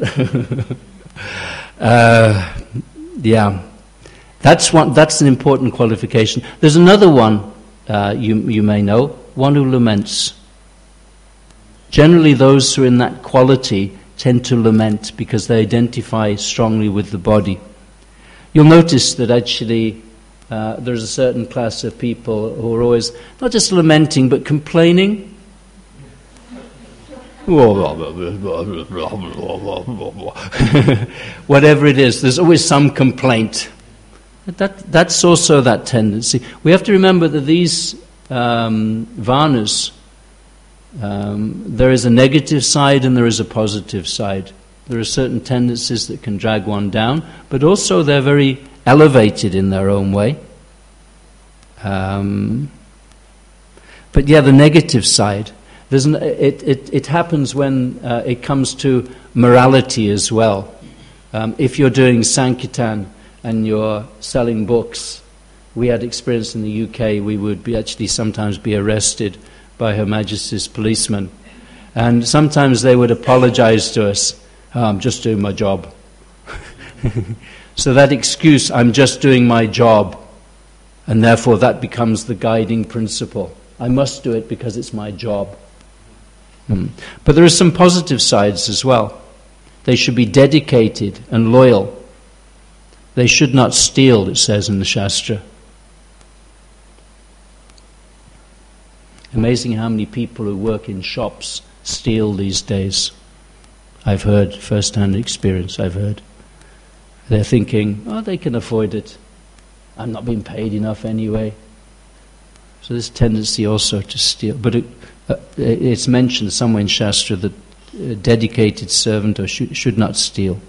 uh, yeah, that's one. That's an important qualification. There's another one uh, you you may know. One who laments. Generally, those who are in that quality tend to lament because they identify strongly with the body. You'll notice that actually uh, there's a certain class of people who are always not just lamenting but complaining. Whatever it is, there's always some complaint. That that's also that tendency. We have to remember that these um, varnas, um, there is a negative side and there is a positive side. There are certain tendencies that can drag one down, but also they're very elevated in their own way. Um, but yeah, the negative side. There's an, it, it, it happens when uh, it comes to morality as well. Um, if you're doing Sankirtan and you're selling books, we had experience in the U K, we would be actually sometimes be arrested by Her Majesty's policemen. And sometimes they would apologize to us, oh, I'm just doing my job. So that excuse, I'm just doing my job, and therefore that becomes the guiding principle. I must do it because it's my job. Hmm. But there are some positive sides as well. They should be dedicated and loyal. They should not steal, it says in the Shastra. Amazing how many people who work in shops steal these days. I've heard, first-hand experience, I've heard. They're thinking, oh, they can afford it. I'm not being paid enough anyway. So there's tendency also to steal. But it, uh, it's mentioned somewhere in Shastra that a dedicated servant or should, should not steal.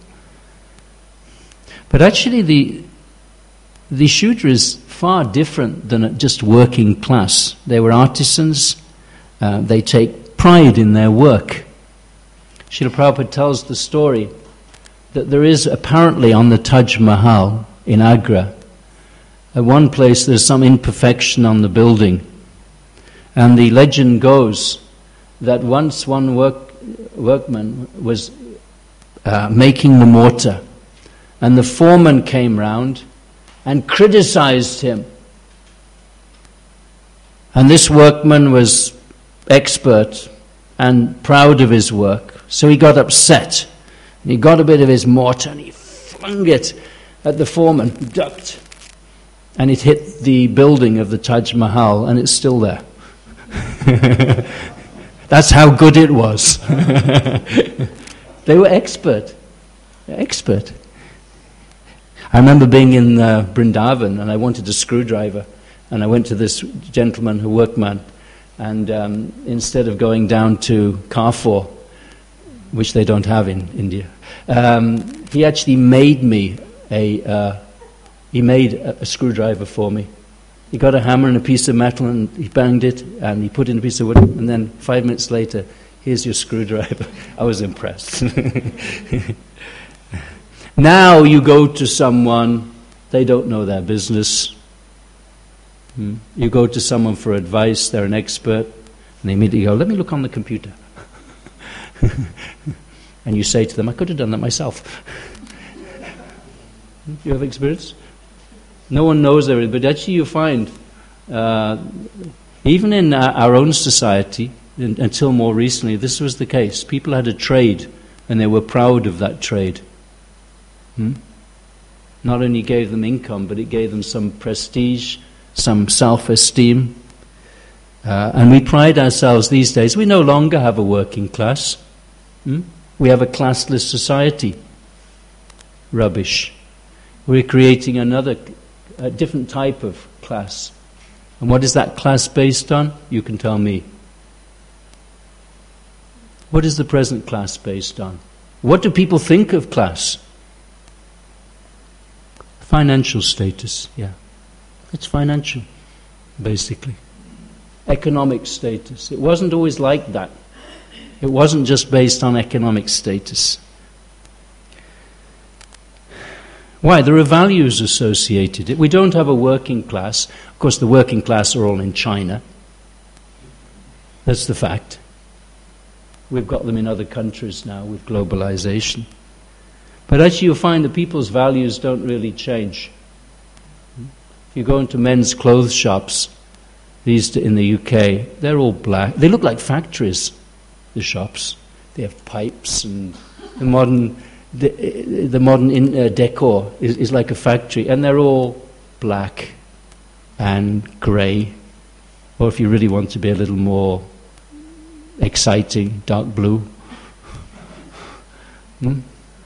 But actually the the Shudra is far different than a just working class. They were artisans. Uh, they take pride in their work. Srila Prabhupada tells the story that there is apparently on the Taj Mahal in Agra, at one place there's some imperfection on the building. And the legend goes that once one work, workman was uh, making the mortar, and the foreman came round and criticized him. And this workman was expert and proud of his work, so he got upset. And he got a bit of his mortar and he flung it at the foreman, ducked, and it hit the building of the Taj Mahal, and it's still there. That's how good it was. They were expert. Expert. I remember being in uh, Vrindavan, and I wanted a screwdriver, and I went to this gentleman, a workman, and um, instead of going down to Carrefour, which they don't have in India, um, he actually made me a uh, he made a, a screwdriver for me. He got a hammer and a piece of metal and he banged it and he put in a piece of wood, and then five minutes later, here's your screwdriver. I was impressed. Now you go to someone, they don't know their business. Hmm. You go to someone for advice, they're an expert, and they immediately go, let me look on the computer. And you say to them, I could have done that myself. You have experience? No one knows everything, but actually you find, uh, even in our, our own society, in, until more recently, this was the case. People had a trade, and they were proud of that trade. Hmm? Not only gave them income, but it gave them some prestige, some self-esteem. Uh, and we pride ourselves these days. We no longer have a working class. Hmm? We have a classless society. Rubbish. We're creating another, a different type of class. And what is that class based on? You can tell me. What is the present class based on? What do people think of class? Financial status, yeah. It's financial, basically. Economic status. It wasn't always like that. It wasn't just based on economic status. Why? There are values associated. We don't have a working class. Of course, the working class are all in China. That's the fact. We've got them in other countries now with globalization. But actually you'll find that people's values don't really change. If you go into men's clothes shops, these in the U K, they're all black. They look like factories, the shops. They have pipes, and the modern the, the modern in, uh, decor is, is like a factory, and they're all black and grey. Or if you really want to be a little more exciting, dark blue. Hmm?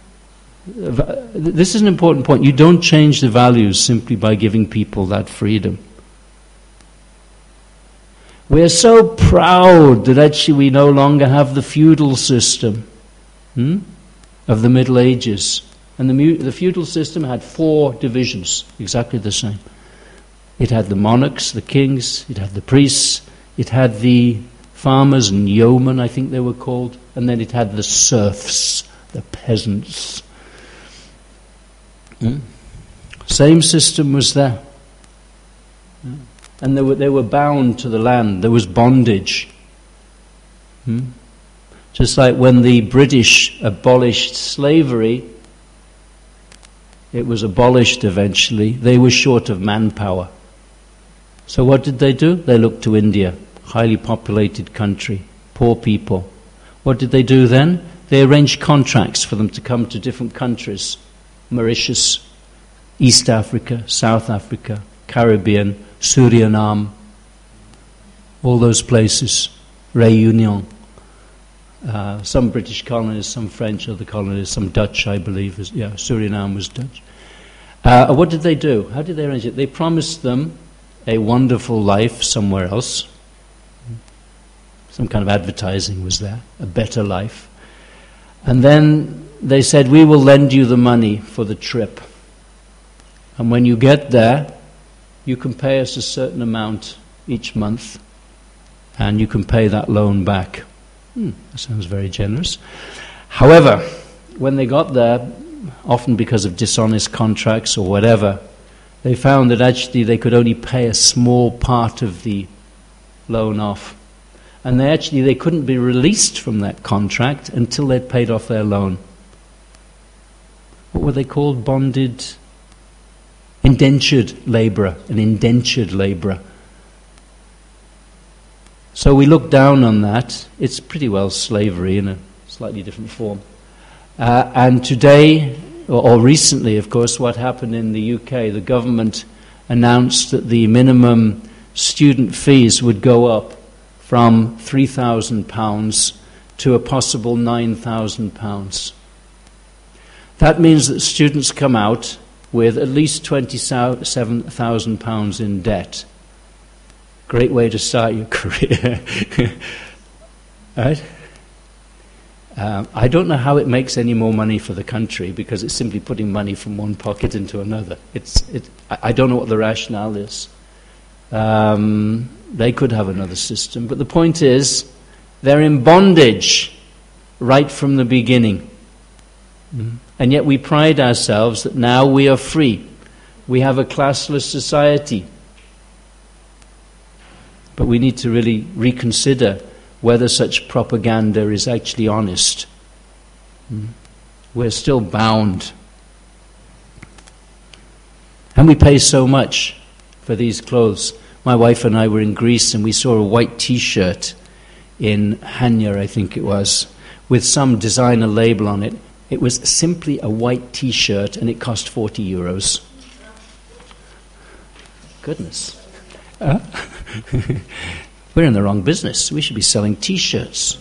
This is an important point. You don't change the values simply by giving people that freedom. We are so proud that actually we no longer have the feudal system hmm, of the Middle Ages. And the, the feudal system had four divisions, exactly the same. It had the monarchs, the kings, it had the priests, it had the farmers and yeomen, I think they were called, and then it had the serfs, the peasants. Hmm? Same system was there. Hmm? And they were, they were bound to the land. There was bondage. Hmm? Just like when the British abolished slavery, it was abolished eventually. They were short of manpower. So what did they do? They looked to India, highly populated country, poor people. What did they do then? They arranged contracts for them to come to different countries. Mauritius, East Africa, South Africa, Caribbean, Suriname, all those places, Réunion. Uh, some British colonies, some French, other colonies, some Dutch, I believe. Is, yeah, Suriname was Dutch. Uh, what did they do? How did they arrange it? They promised them a wonderful life somewhere else. Some kind of advertising was there, a better life. And then they said, we will lend you the money for the trip. And when you get there, you can pay us a certain amount each month, and you can pay that loan back. Hmm, that sounds very generous. However, when they got there, often because of dishonest contracts or whatever, they found that actually they could only pay a small part of the loan off. And they actually they couldn't be released from that contract until they'd paid off their loan. What were they called? Bonded, indentured labourer, an indentured labourer. So we look down on that. It's pretty well slavery in a slightly different form. Uh, and today, or, or recently, of course, what happened in the U K, the government announced that the minimum student fees would go up from three thousand pounds to a possible nine thousand pounds. That means that students come out with at least twenty-seven thousand pounds in debt. Great way to start your career. Right? Um, I don't know how it makes any more money for the country, because it's simply putting money from one pocket into another. It's, it, I, I don't know what the rationale is. Um, they could have another system. But the point is, they're in bondage right from the beginning. Mm. And yet we pride ourselves that now we are free. We have a classless society. But we need to really reconsider whether such propaganda is actually honest. Mm. We're still bound. And we pay so much for these clothes. My wife and I were in Greece and we saw a white T-shirt in Hania, I think it was, with some designer label on it. It was simply a white T-shirt and it cost forty euros. Goodness. Uh? We're in the wrong business. We should be selling T-shirts.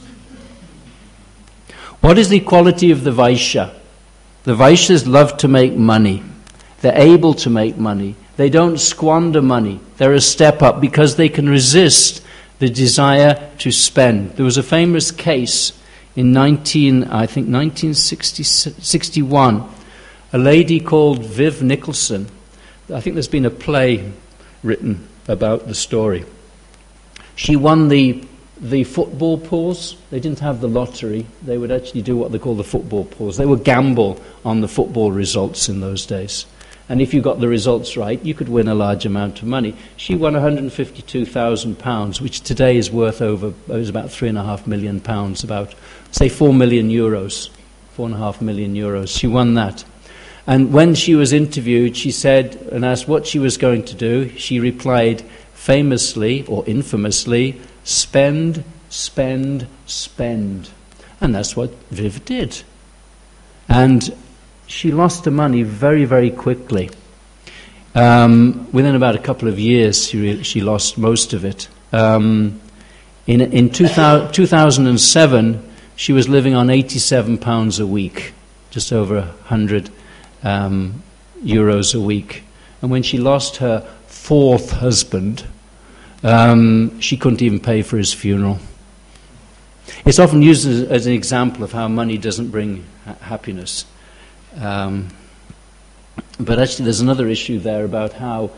What is the quality of the Vaishya? The Vaishyas love to make money. They're able to make money. They don't squander money. They're a step up because they can resist the desire to spend. There was a famous case in nineteen, I think nineteen sixty-one. A lady called Viv Nicholson. I think there's been a play written about the story. She won the the football pools. They didn't have the lottery. They would actually do what they call the football pools. They would gamble on the football results in those days. And if you got the results right, you could win a large amount of money. She won one hundred fifty-two thousand pounds, which today is worth over, is about three and a half million pounds, about, say, four million euros, four and a half million euros. She won that. And when she was interviewed, she said, and asked what she was going to do, she replied famously, or infamously, spend, spend, spend. And that's what Viv did. And she lost the money very, very quickly. Um, within about a couple of years, she, re- she lost most of it. Um, in in two thousand, two thousand seven, she was living on eighty-seven pounds a week, just over one hundred um, euros a week. And when she lost her fourth husband, um, she couldn't even pay for his funeral. It's often used as, as an example of how money doesn't bring ha- happiness. Um, but actually there's another issue there about how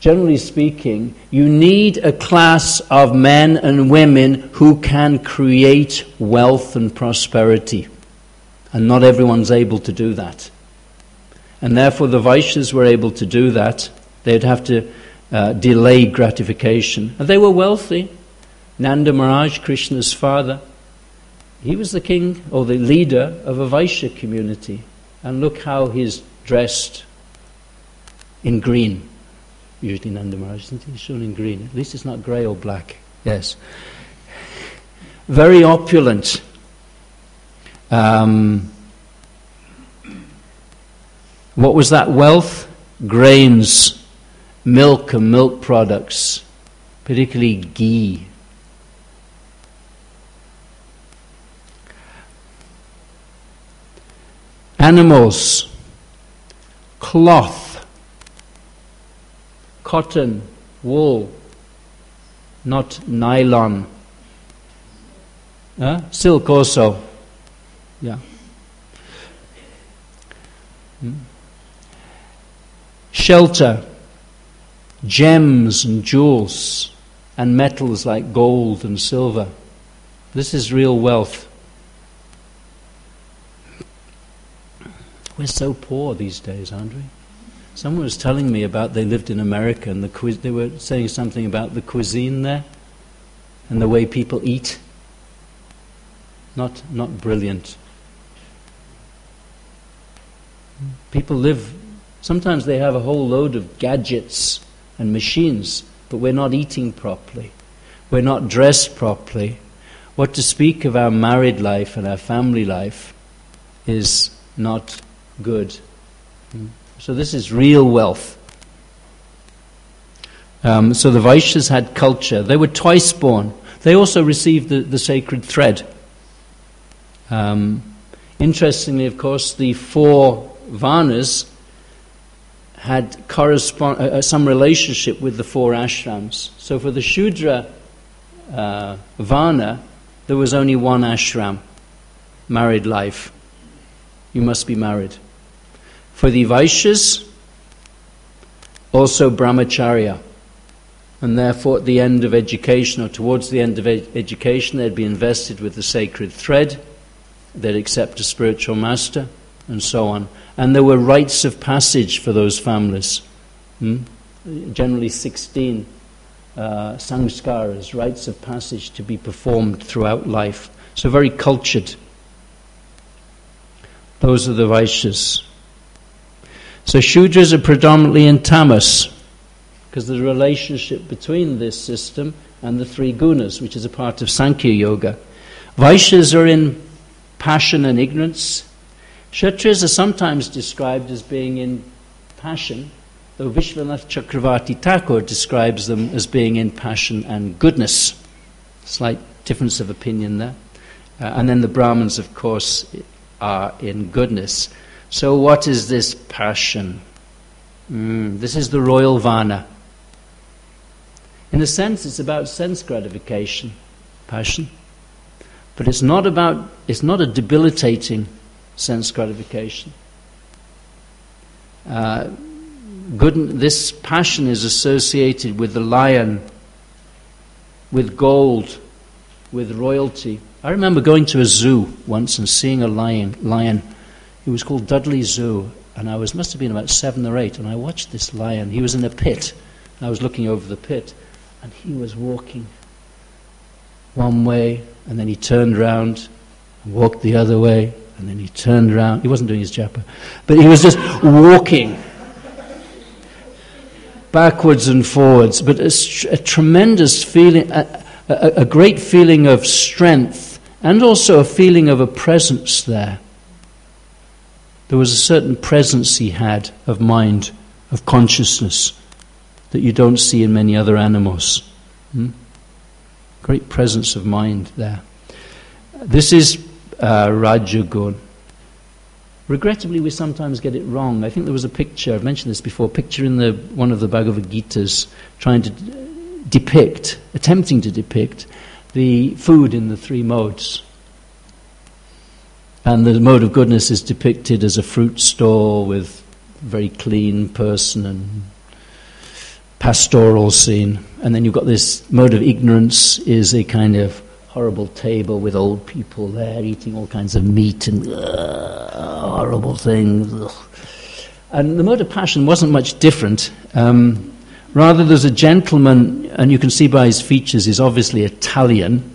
generally speaking, you need a class of men and women who can create wealth and prosperity. And not everyone's able to do that. And therefore the Vaishyas were able to do that. They'd have to uh, delay gratification. And they were wealthy. Nanda Maharaj, Krishna's father, he was the king or the leader of a Vaishya community. And look how he's dressed in green. Usually Nanda Maharaj, isn't he? Shown in green. At least it's not grey or black. Yes. Very opulent. Um, what was that wealth? Grains, milk and milk products, particularly ghee. Animals, cloth, cotton, wool, not nylon. Huh? Silk also. Yeah. Hmm. Shelter, gems and jewels, and metals like gold and silver. This is real wealth. We're so poor these days, aren't we? Someone was telling me about they lived in America and the cu- they were saying something about the cuisine there and the way people eat. Not, not brilliant. People live, sometimes they have a whole load of gadgets and machines, but we're not eating properly. We're not dressed properly. What to speak of our married life and our family life is not good. So this is real wealth. Um, so the Vaishyas had culture. They were twice born. They also received the, the sacred thread. Um, interestingly, of course, the four Varnas had correspond uh, some relationship with the four ashrams. So for the Shudra uh, Varna, there was only one ashram, married life. You must be married. For the Vaishyas, also brahmacharya. And therefore at the end of education, or towards the end of ed- education, they'd be invested with the sacred thread, they'd accept a spiritual master, and so on. And there were rites of passage for those families. Hmm? Generally sixteen uh, samskaras, rites of passage to be performed throughout life. So very cultured. Those are the Vaishyas. So Shudras are predominantly in tamas, because there's a relationship between this system and the three gunas, which is a part of Sankhya Yoga. Vaishyas are in passion and ignorance. Kshatriyas are sometimes described as being in passion, though Vishwanath Chakravarti Thakur describes them as being in passion and goodness. Slight difference of opinion there. Uh, and then the Brahmins, of course, are in goodness. So what is this passion? Mm, this is the royal Varna. In a sense, it's about sense gratification, passion. But it's not about, it's not a debilitating sense gratification. Uh, good, this passion is associated with the lion, with gold, with royalty. I remember going to a zoo once and seeing a lion. lion. It was called Dudley Zoo, and I was must have been about seven or eight, and I watched this lion. He was in a pit. I was looking over the pit, and he was walking one way, and then he turned round and walked the other way, and then he turned round. He wasn't doing his japa, but he was just walking backwards and forwards, but a, a tremendous feeling, a, a, a great feeling of strength, and also a feeling of a presence there. There was a certain presence he had of mind, of consciousness, that you don't see in many other animals. Hmm? Great presence of mind there. This is uh, Rajagun. Regrettably, we sometimes get it wrong. I think there was a picture, I've mentioned this before, a picture in the one of the Bhagavad Gitas trying to d- depict, attempting to depict the food in the three modes. And the mode of goodness is depicted as a fruit stall with a very clean person and pastoral scene. And then you've got this mode of ignorance is a kind of horrible table with old people there eating all kinds of meat and uh, horrible things. Ugh. And the mode of passion wasn't much different. Um, rather, there's a gentleman, and you can see by his features, he's obviously Italian.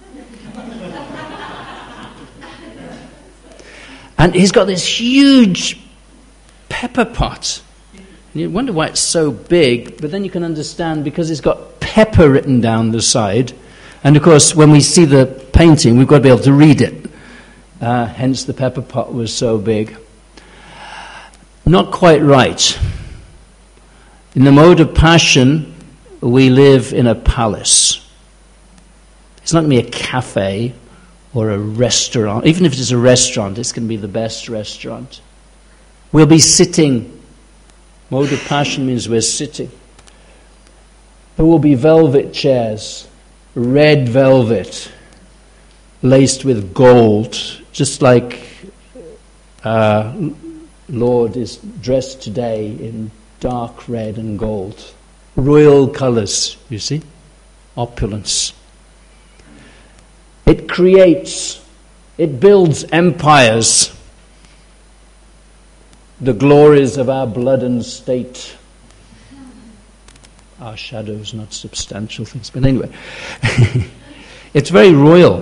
And he's got this huge pepper pot. And you wonder why it's so big, but then you can understand because it's got pepper written down the side. And of course, when we see the painting, we've got to be able to read it. Uh, hence the pepper pot was so big. Not quite right. In the mode of passion, we live in a palace. It's not going to be a cafe or a restaurant. Even if it's a restaurant, it's going to be the best restaurant. We'll be sitting. Mode of passion means we're sitting. There will be velvet chairs, red velvet, laced with gold, just like uh, Lord is dressed today in dark red and gold. Royal colours, you see? Opulence. It creates, it builds empires. The glories of our blood and state. Our shadows, not substantial things. But anyway, it's very royal.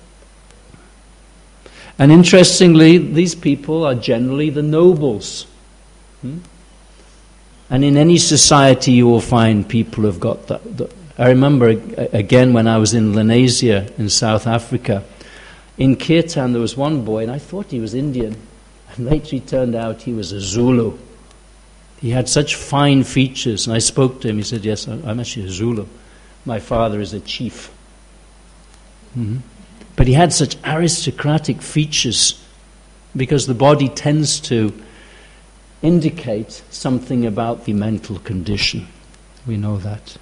And interestingly, these people are generally the nobles. Hmm? And in any society you will find people who've got that. that I remember, again, when I was in Lenasia in South Africa, in Kirtan there was one boy, and I thought he was Indian. And later it turned out he was a Zulu. He had such fine features, and I spoke to him. He said, yes, I'm actually a Zulu. My father is a chief. Mm-hmm. But he had such aristocratic features because the body tends to indicate something about the mental condition. We know that.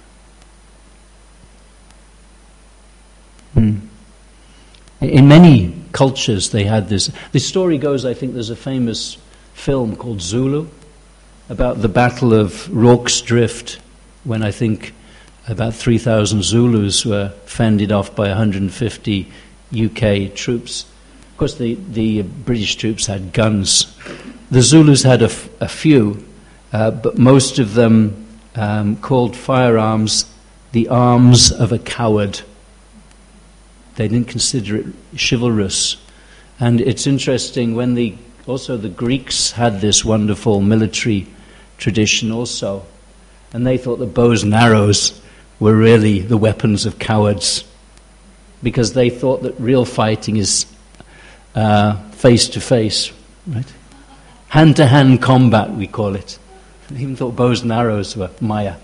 Mm. In many cultures they had this. The story goes, I think there's a famous film called Zulu about the Battle of Rorke's Drift, when I think about three thousand Zulus were fended off by one hundred fifty U K troops. Of course, the, the British troops had guns. The Zulus had a, f- a few, uh, but most of them um, called firearms the arms of a coward. They didn't consider it chivalrous. And it's interesting, when the also the Greeks had this wonderful military tradition also, and they thought the bows and arrows were really the weapons of cowards, because they thought that real fighting is uh, face-to-face, right? Hand-to-hand combat, we call it. They even thought bows and arrows were Maya.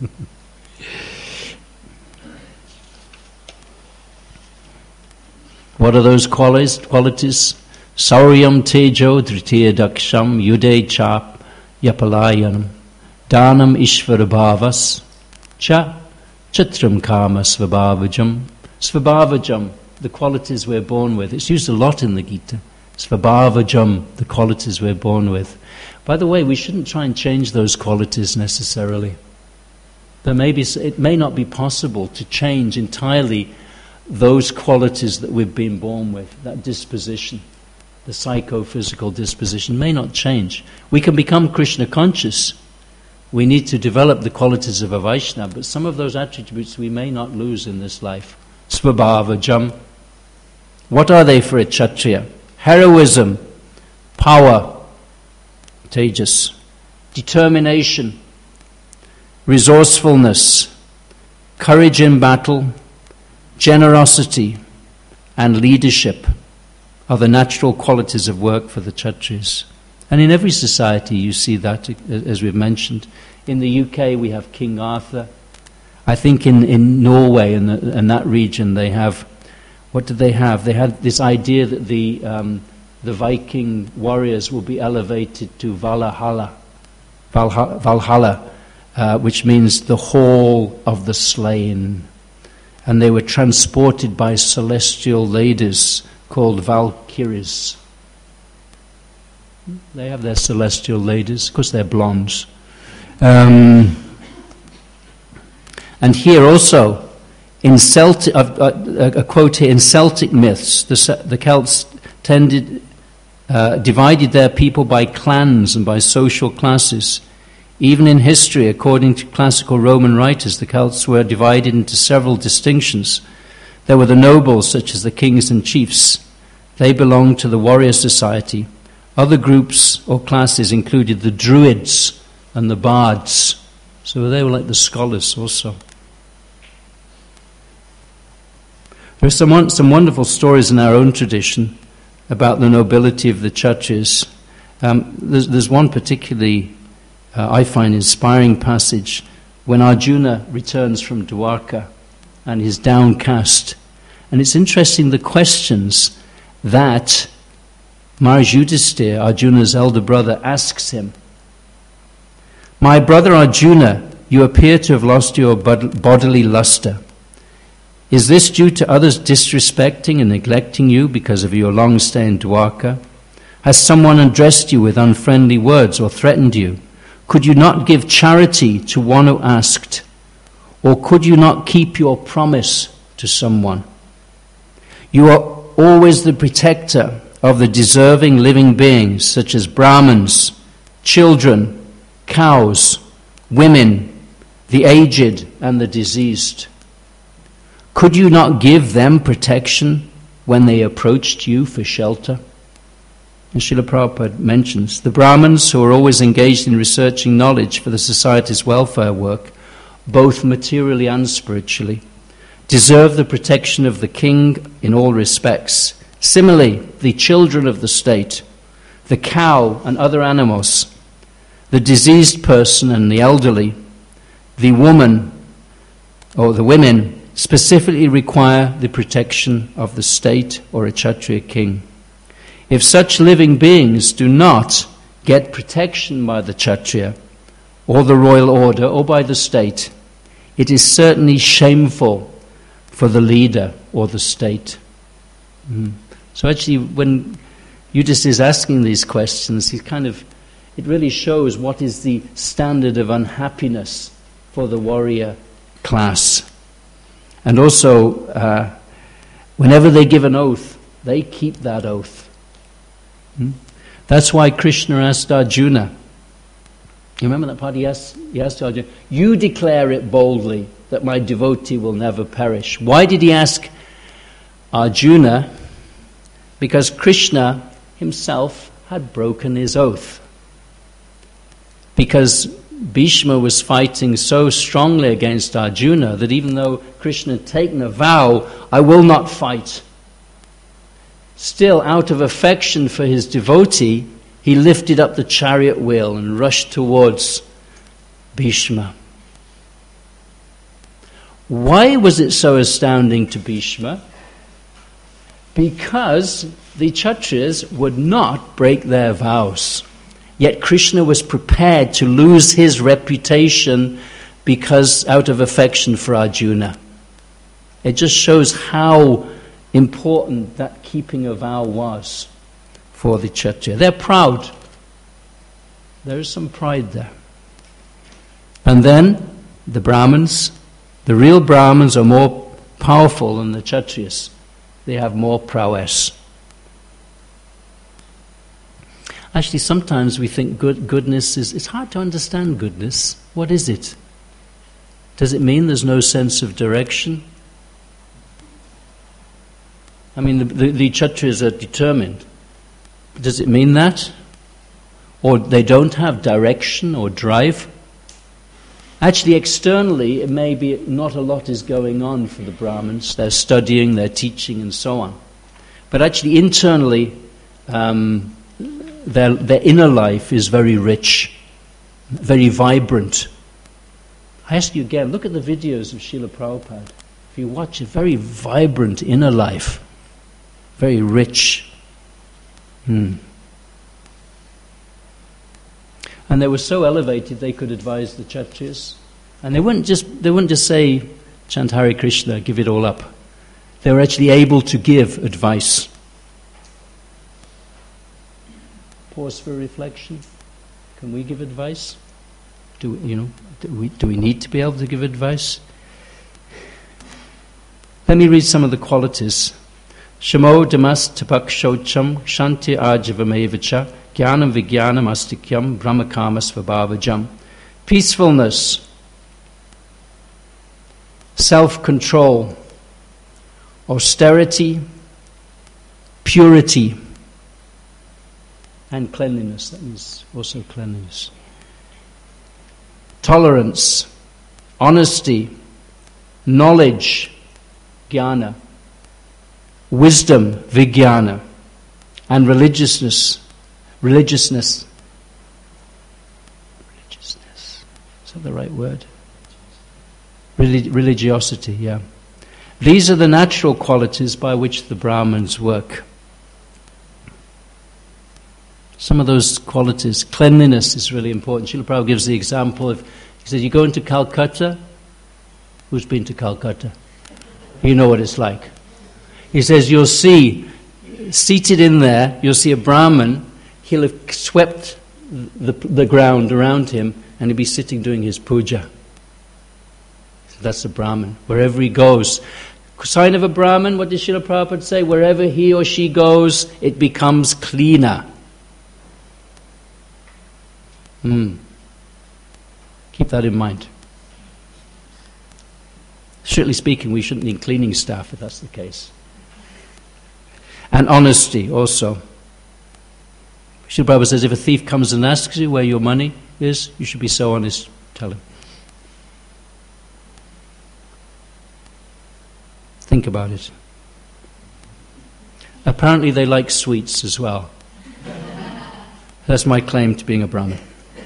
What are those qualities? Qualities? Sauryam tejo dritiya daksham yude chap yapalayanam danam ishvarabhavas cha chitram kama svabhavajam. Svabhavajam, the qualities we're born with. It's used a lot in the Gita. Svabhavajam, the qualities we're born with. By the way, we shouldn't try and change those qualities necessarily. There may be, it may not be possible to change entirely those qualities that we've been born with, that disposition, the psychophysical disposition, may not change. We can become Krishna conscious. We need to develop the qualities of a Vaishnava, but some of those attributes we may not lose in this life. Svabhavajam. What are they for a Kshatriya? Heroism, power, tejas, determination, resourcefulness, courage in battle, generosity, and leadership are the natural qualities of work for the Kshatriyas. And in every society you see that, as we've mentioned. In the U K we have King Arthur. I think in, in Norway and in, in that region they have, what did they have? They had this idea that the um, the Viking warriors will be elevated to Valhalla, Valhalla, Valhalla uh, which means the hall of the slain. And they were transported by celestial ladies called Valkyries. They have their celestial ladies. Of course, they're blondes. Um, And here also, in Celtic, uh, uh, a quote here, in Celtic myths, the, the Celts tended, uh, divided their people by clans and by social classes. Even in history, according to classical Roman writers, the Celts were divided into several distinctions. There were the nobles, such as the kings and chiefs. They belonged to the warrior society. Other groups or classes included the druids and the bards. So they were like the scholars also. There are some, some wonderful stories in our own tradition about the nobility of the Kshatriyas. Um, there's, there's one particularly, uh, I find, inspiring passage when Arjuna returns from Dwarka and is downcast. And it's interesting the questions that Maharaj Yudhisthira, Arjuna's elder brother, asks him. My brother Arjuna, you appear to have lost your bod- bodily luster. Is this due to others disrespecting and neglecting you because of your long stay in Dwarka? Has someone addressed you with unfriendly words or threatened you? Could you not give charity to one who asked? Or could you not keep your promise to someone? You are always the protector of the deserving living beings, such as Brahmins, children, cows, women, the aged and the diseased. Could you not give them protection when they approached you for shelter? And Srila Prabhupada mentions the Brahmins, who are always engaged in researching knowledge for the society's welfare work, both materially and spiritually, deserve the protection of the king in all respects. Similarly, the children of the state, the cow and other animals, the diseased person and the elderly, the woman or the women specifically require the protection of the state or a Kshatriya king. If such living beings do not get protection by the Kshatriya or the royal order or by the state, it is certainly shameful for the leader or the state. Mm. So actually, when Yudhisthira is asking these questions, he kind of, it really shows what is the standard of unhappiness for the warrior class. And also, uh, whenever they give an oath, they keep that oath. Hmm? That's why Krishna asked Arjuna. You remember that part? He asked, he asked Arjuna, you declare it boldly that my devotee will never perish. Why did he ask Arjuna? Because Krishna himself had broken his oath. Because Bhishma was fighting so strongly against Arjuna that even though Krishna had taken a vow, I will not fight, still out of affection for his devotee, he lifted up the chariot wheel and rushed towards Bhishma. Why was it so astounding to Bhishma? Because the Kshatriyas would not break their vows. Yet Krishna was prepared to lose his reputation because out of affection for Arjuna. It just shows how important that keeping a vow was for the Kshatriya. They're proud. There is some pride there. And then the Brahmins, the real Brahmins are more powerful than the Kshatriyas. They have more prowess. Actually, sometimes we think good, goodness is... It's hard to understand goodness. What is it? Does it mean there's no sense of direction? I mean, the, the, the Kshatriyas are determined. Does it mean that? Or they don't have direction or drive? Actually, externally, it may be not a lot is going on for the Brahmins. They're studying, they're teaching, and so on. But actually, internally... Um, Their, their inner life is very rich, very vibrant. I ask you again, look at the videos of Srila Prabhupada. If you watch a very vibrant inner life, very rich. Hmm. And they were so elevated they could advise the Kshatriyas. And they wouldn't just they wouldn't just say, chant Hare Krishna, give it all up. They were actually able to give advice. Pause for reflection. Can we give advice? Do you know? Do we do we need to be able to give advice? Let me read some of the qualities. Shamo damas tapak shocham shanti ajavamevacha jnanam vijnanam astikyam brahmakama svabhavajam. Peacefulness, self-control, austerity, purity, and cleanliness. That means also cleanliness. Tolerance, honesty, knowledge, jnana, wisdom, vijnana, and religiousness, religiousness. Religiousness. Is that the right word? Relig- religiosity, yeah. These are the natural qualities by which the Brahmins work. Some of those qualities, cleanliness is really important. Srila Prabhupada gives the example of, he says, you go into Calcutta. Who's been to Calcutta? You know what it's like. He says, you'll see, seated in there, you'll see a Brahmin. He'll have swept the, the ground around him, and he'll be sitting doing his puja. That's a Brahmin. Wherever he goes. Sign of a Brahmin, what did Srila Prabhupada say? Wherever he or she goes, it becomes cleaner. Hmm. Keep that in mind. Strictly speaking, we shouldn't need cleaning staff if that's the case. And honesty also. Srila Prabhupada says if a thief comes and asks you where your money is, you should be so honest. Tell him. Think about it. Apparently they like sweets as well. That's my claim to being a Brahmin.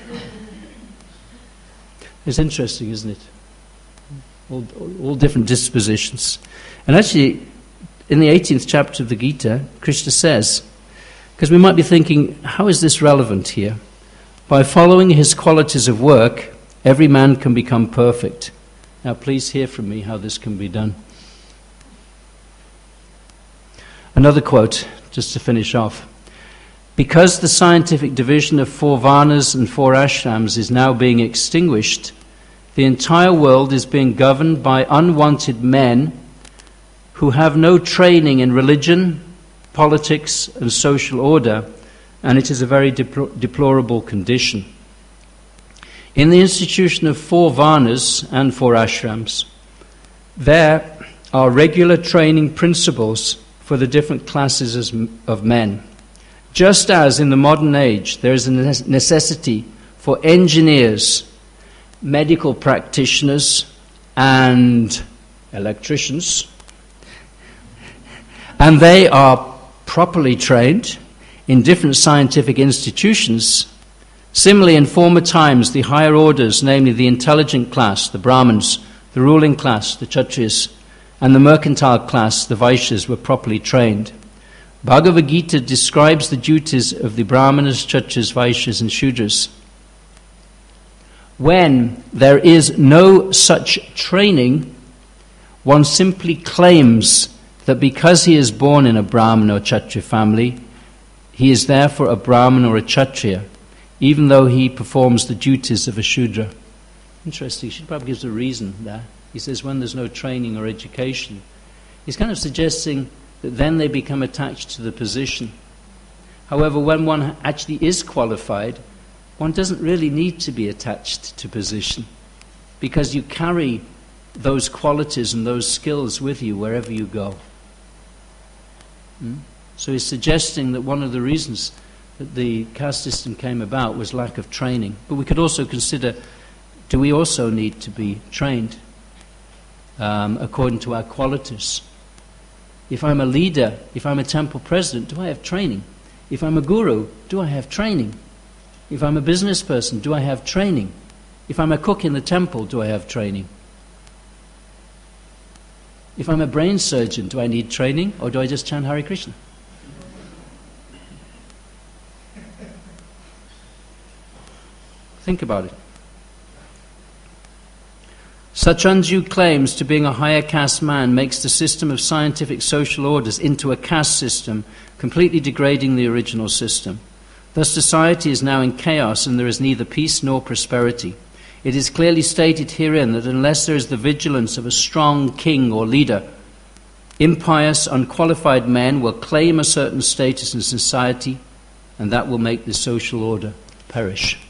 It's interesting, isn't it? All, all different dispositions. And actually, in the eighteenth chapter of the Gita, Krishna says, because we might be thinking, how is this relevant here? By following his qualities of work, every man can become perfect. Now please hear from me how this can be done. Another quote, just to finish off. Because the scientific division of four varnas and four ashrams is now being extinguished, the entire world is being governed by unwanted men who have no training in religion, politics, and social order, and it is a very deplor- deplorable condition. In the institution of four varnas and four ashrams, there are regular training principles for the different classes of men. Just as in the modern age there is a necessity for engineers, medical practitioners, and electricians, and they are properly trained in different scientific institutions, similarly in former times the higher orders, namely the intelligent class, the Brahmins, the ruling class, the Kshatriyas, and the mercantile class, the Vaishyas, were properly trained. Bhagavad Gita describes the duties of the Brahmanas, Kshatriyas, Vaishyas, and Shudras. When there is no such training, one simply claims that because he is born in a Brahmana or Kshatriya family, he is therefore a Brahmana or a Kshatriya, even though he performs the duties of a Shudra. Interesting. She probably gives a reason there. He says when there's no training or education, he's kind of suggesting that then they become attached to the position. However, when one actually is qualified, one doesn't really need to be attached to position, because you carry those qualities and those skills with you wherever you go. Hmm? So he's suggesting that one of the reasons that the caste system came about was lack of training. But we could also consider, do we also need to be trained um, according to our qualities? If I'm a leader, if I'm a temple president, do I have training? If I'm a guru, do I have training? If I'm a business person, do I have training? If I'm a cook in the temple, do I have training? If I'm a brain surgeon, do I need training, or do I just chant Hare Krishna? Think about it. Such undue claims to being a higher caste man makes the system of scientific social orders into a caste system, completely degrading the original system. Thus society is now in chaos, and there is neither peace nor prosperity. It is clearly stated herein that unless there is the vigilance of a strong king or leader, Impious, unqualified men will claim a certain status in society, and that will make the social order perish.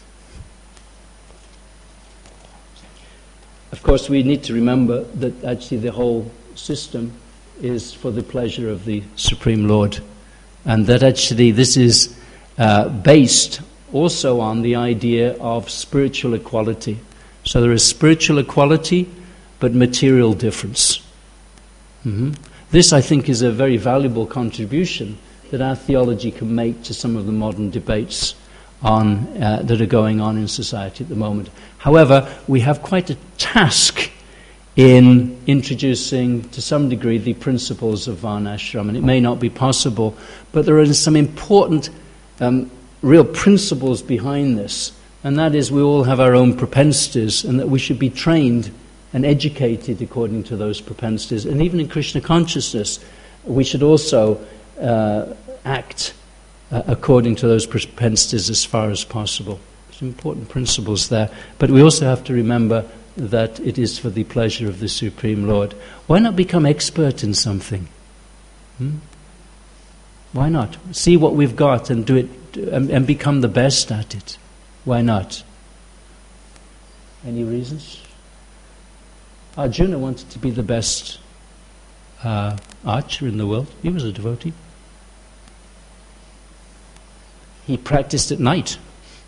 Of course, we need to remember that actually the whole system is for the pleasure of the Supreme Lord, and that actually this is uh, based also on the idea of spiritual equality. So there is spiritual equality, but material difference. Mm-hmm. This, I think, is a very valuable contribution that our theology can make to some of the modern debates on uh, that are going on in society at the moment. However, we have quite a task in introducing, to some degree, the principles of Varnashram, and it may not be possible, but there are some important um, real principles behind this, and that is we all have our own propensities, and that we should be trained and educated according to those propensities. And even in Krishna consciousness, we should also uh, act uh, according to those propensities as far as possible. Some important principles there. But we also have to remember that it is for the pleasure of the Supreme Lord. Why not become expert in something? Hmm? Why not? See what we've got and do it and, and become the best at it. Why not? Any reasons? Arjuna wanted to be the best uh, archer in the world. He was a devotee. He practiced at night.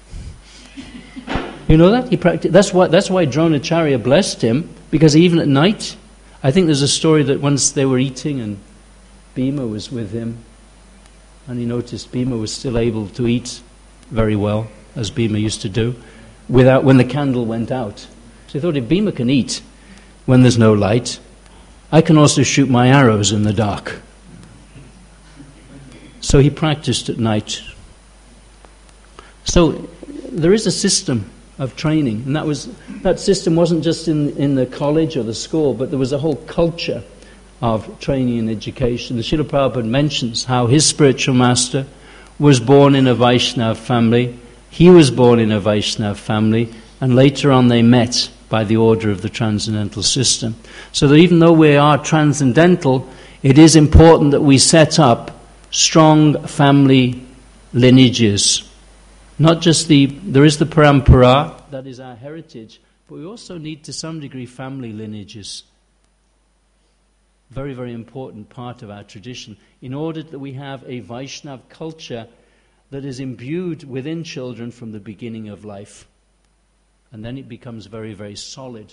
You know that? He practiced. That's why, that's why Dronacharya blessed him, because even at night, I think there's a story that once they were eating and Bhima was with him, and he noticed Bhima was still able to eat very well, as Bhima used to do, without when the candle went out. So he thought, if Bhima can eat when there's no light, I can also shoot my arrows in the dark. So he practiced at night. So there is a system of training, and that was that system wasn't just in, in the college or the school, but there was a whole culture of training and education. The Srila Prabhupada mentions how his spiritual master was born in a Vaishnava family, he was born in a Vaishnava family, and later on they met by the order of the transcendental system. So that even though we are transcendental, it is important that we set up strong family lineages. Not just the, there is the parampara, that is our heritage, but we also need to some degree family lineages. Very, very important part of our tradition, in order that we have a Vaishnava culture that is imbued within children from the beginning of life. And then it becomes very, very solid.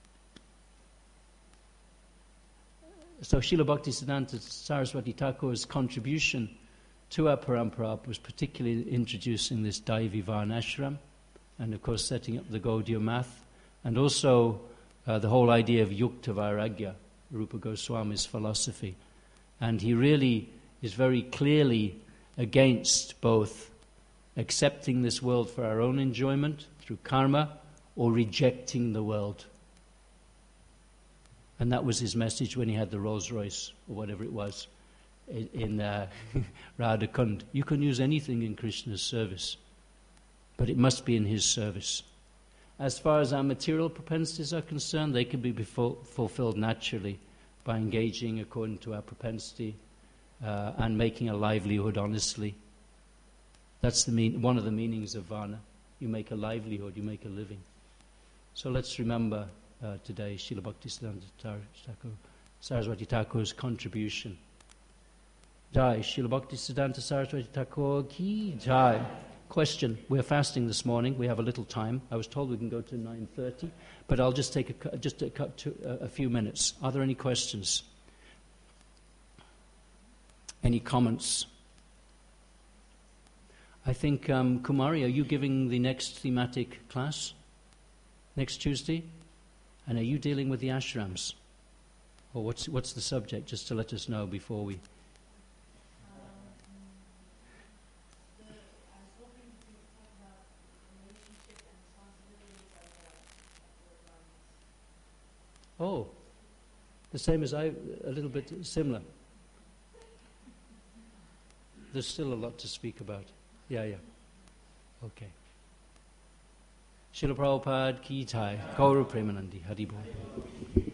So Srila Bhaktisiddhanta Saraswati Thakur's contribution to our parampara was particularly introducing this Daivi Varnashram, and of course setting up the Gaudiya Math, and also uh, the whole idea of Yukta Vairagya, Rupa Goswami's philosophy. And he really is very clearly against both accepting this world for our own enjoyment through karma or rejecting the world. And that was his message when he had the Rolls Royce, or whatever it was, in, in uh, Radha Kund. You can use anything in Krishna's service, but it must be in his service. As far as our material propensities are concerned, they can be beful- fulfilled naturally by engaging according to our propensity uh, and making a livelihood honestly. That's the mean, one of the meanings of Varna. You make a livelihood, you make a living. So let's remember uh, today Srila Bhaktisiddhanta Thakur, Saraswati Thakur's contribution. Jai, Srila Bhaktisiddhanta Saraswati Thakur ki jai. Question, we're fasting this morning, we have a little time. I was told we can go to nine thirty, but I'll just take a, just a, to a, a few minutes. Are there any questions? Any comments? I think, um, Kumari, are you giving the next thematic class? Next Tuesday? And are you dealing with the ashrams? Or what's what's the subject, just to let us know before we... Oh, the same as I, a little bit similar. There's still a lot to speak about. Yeah, yeah. Okay. Srila Prabhupada ki jai. Gaura Premanandi. Hari Bol.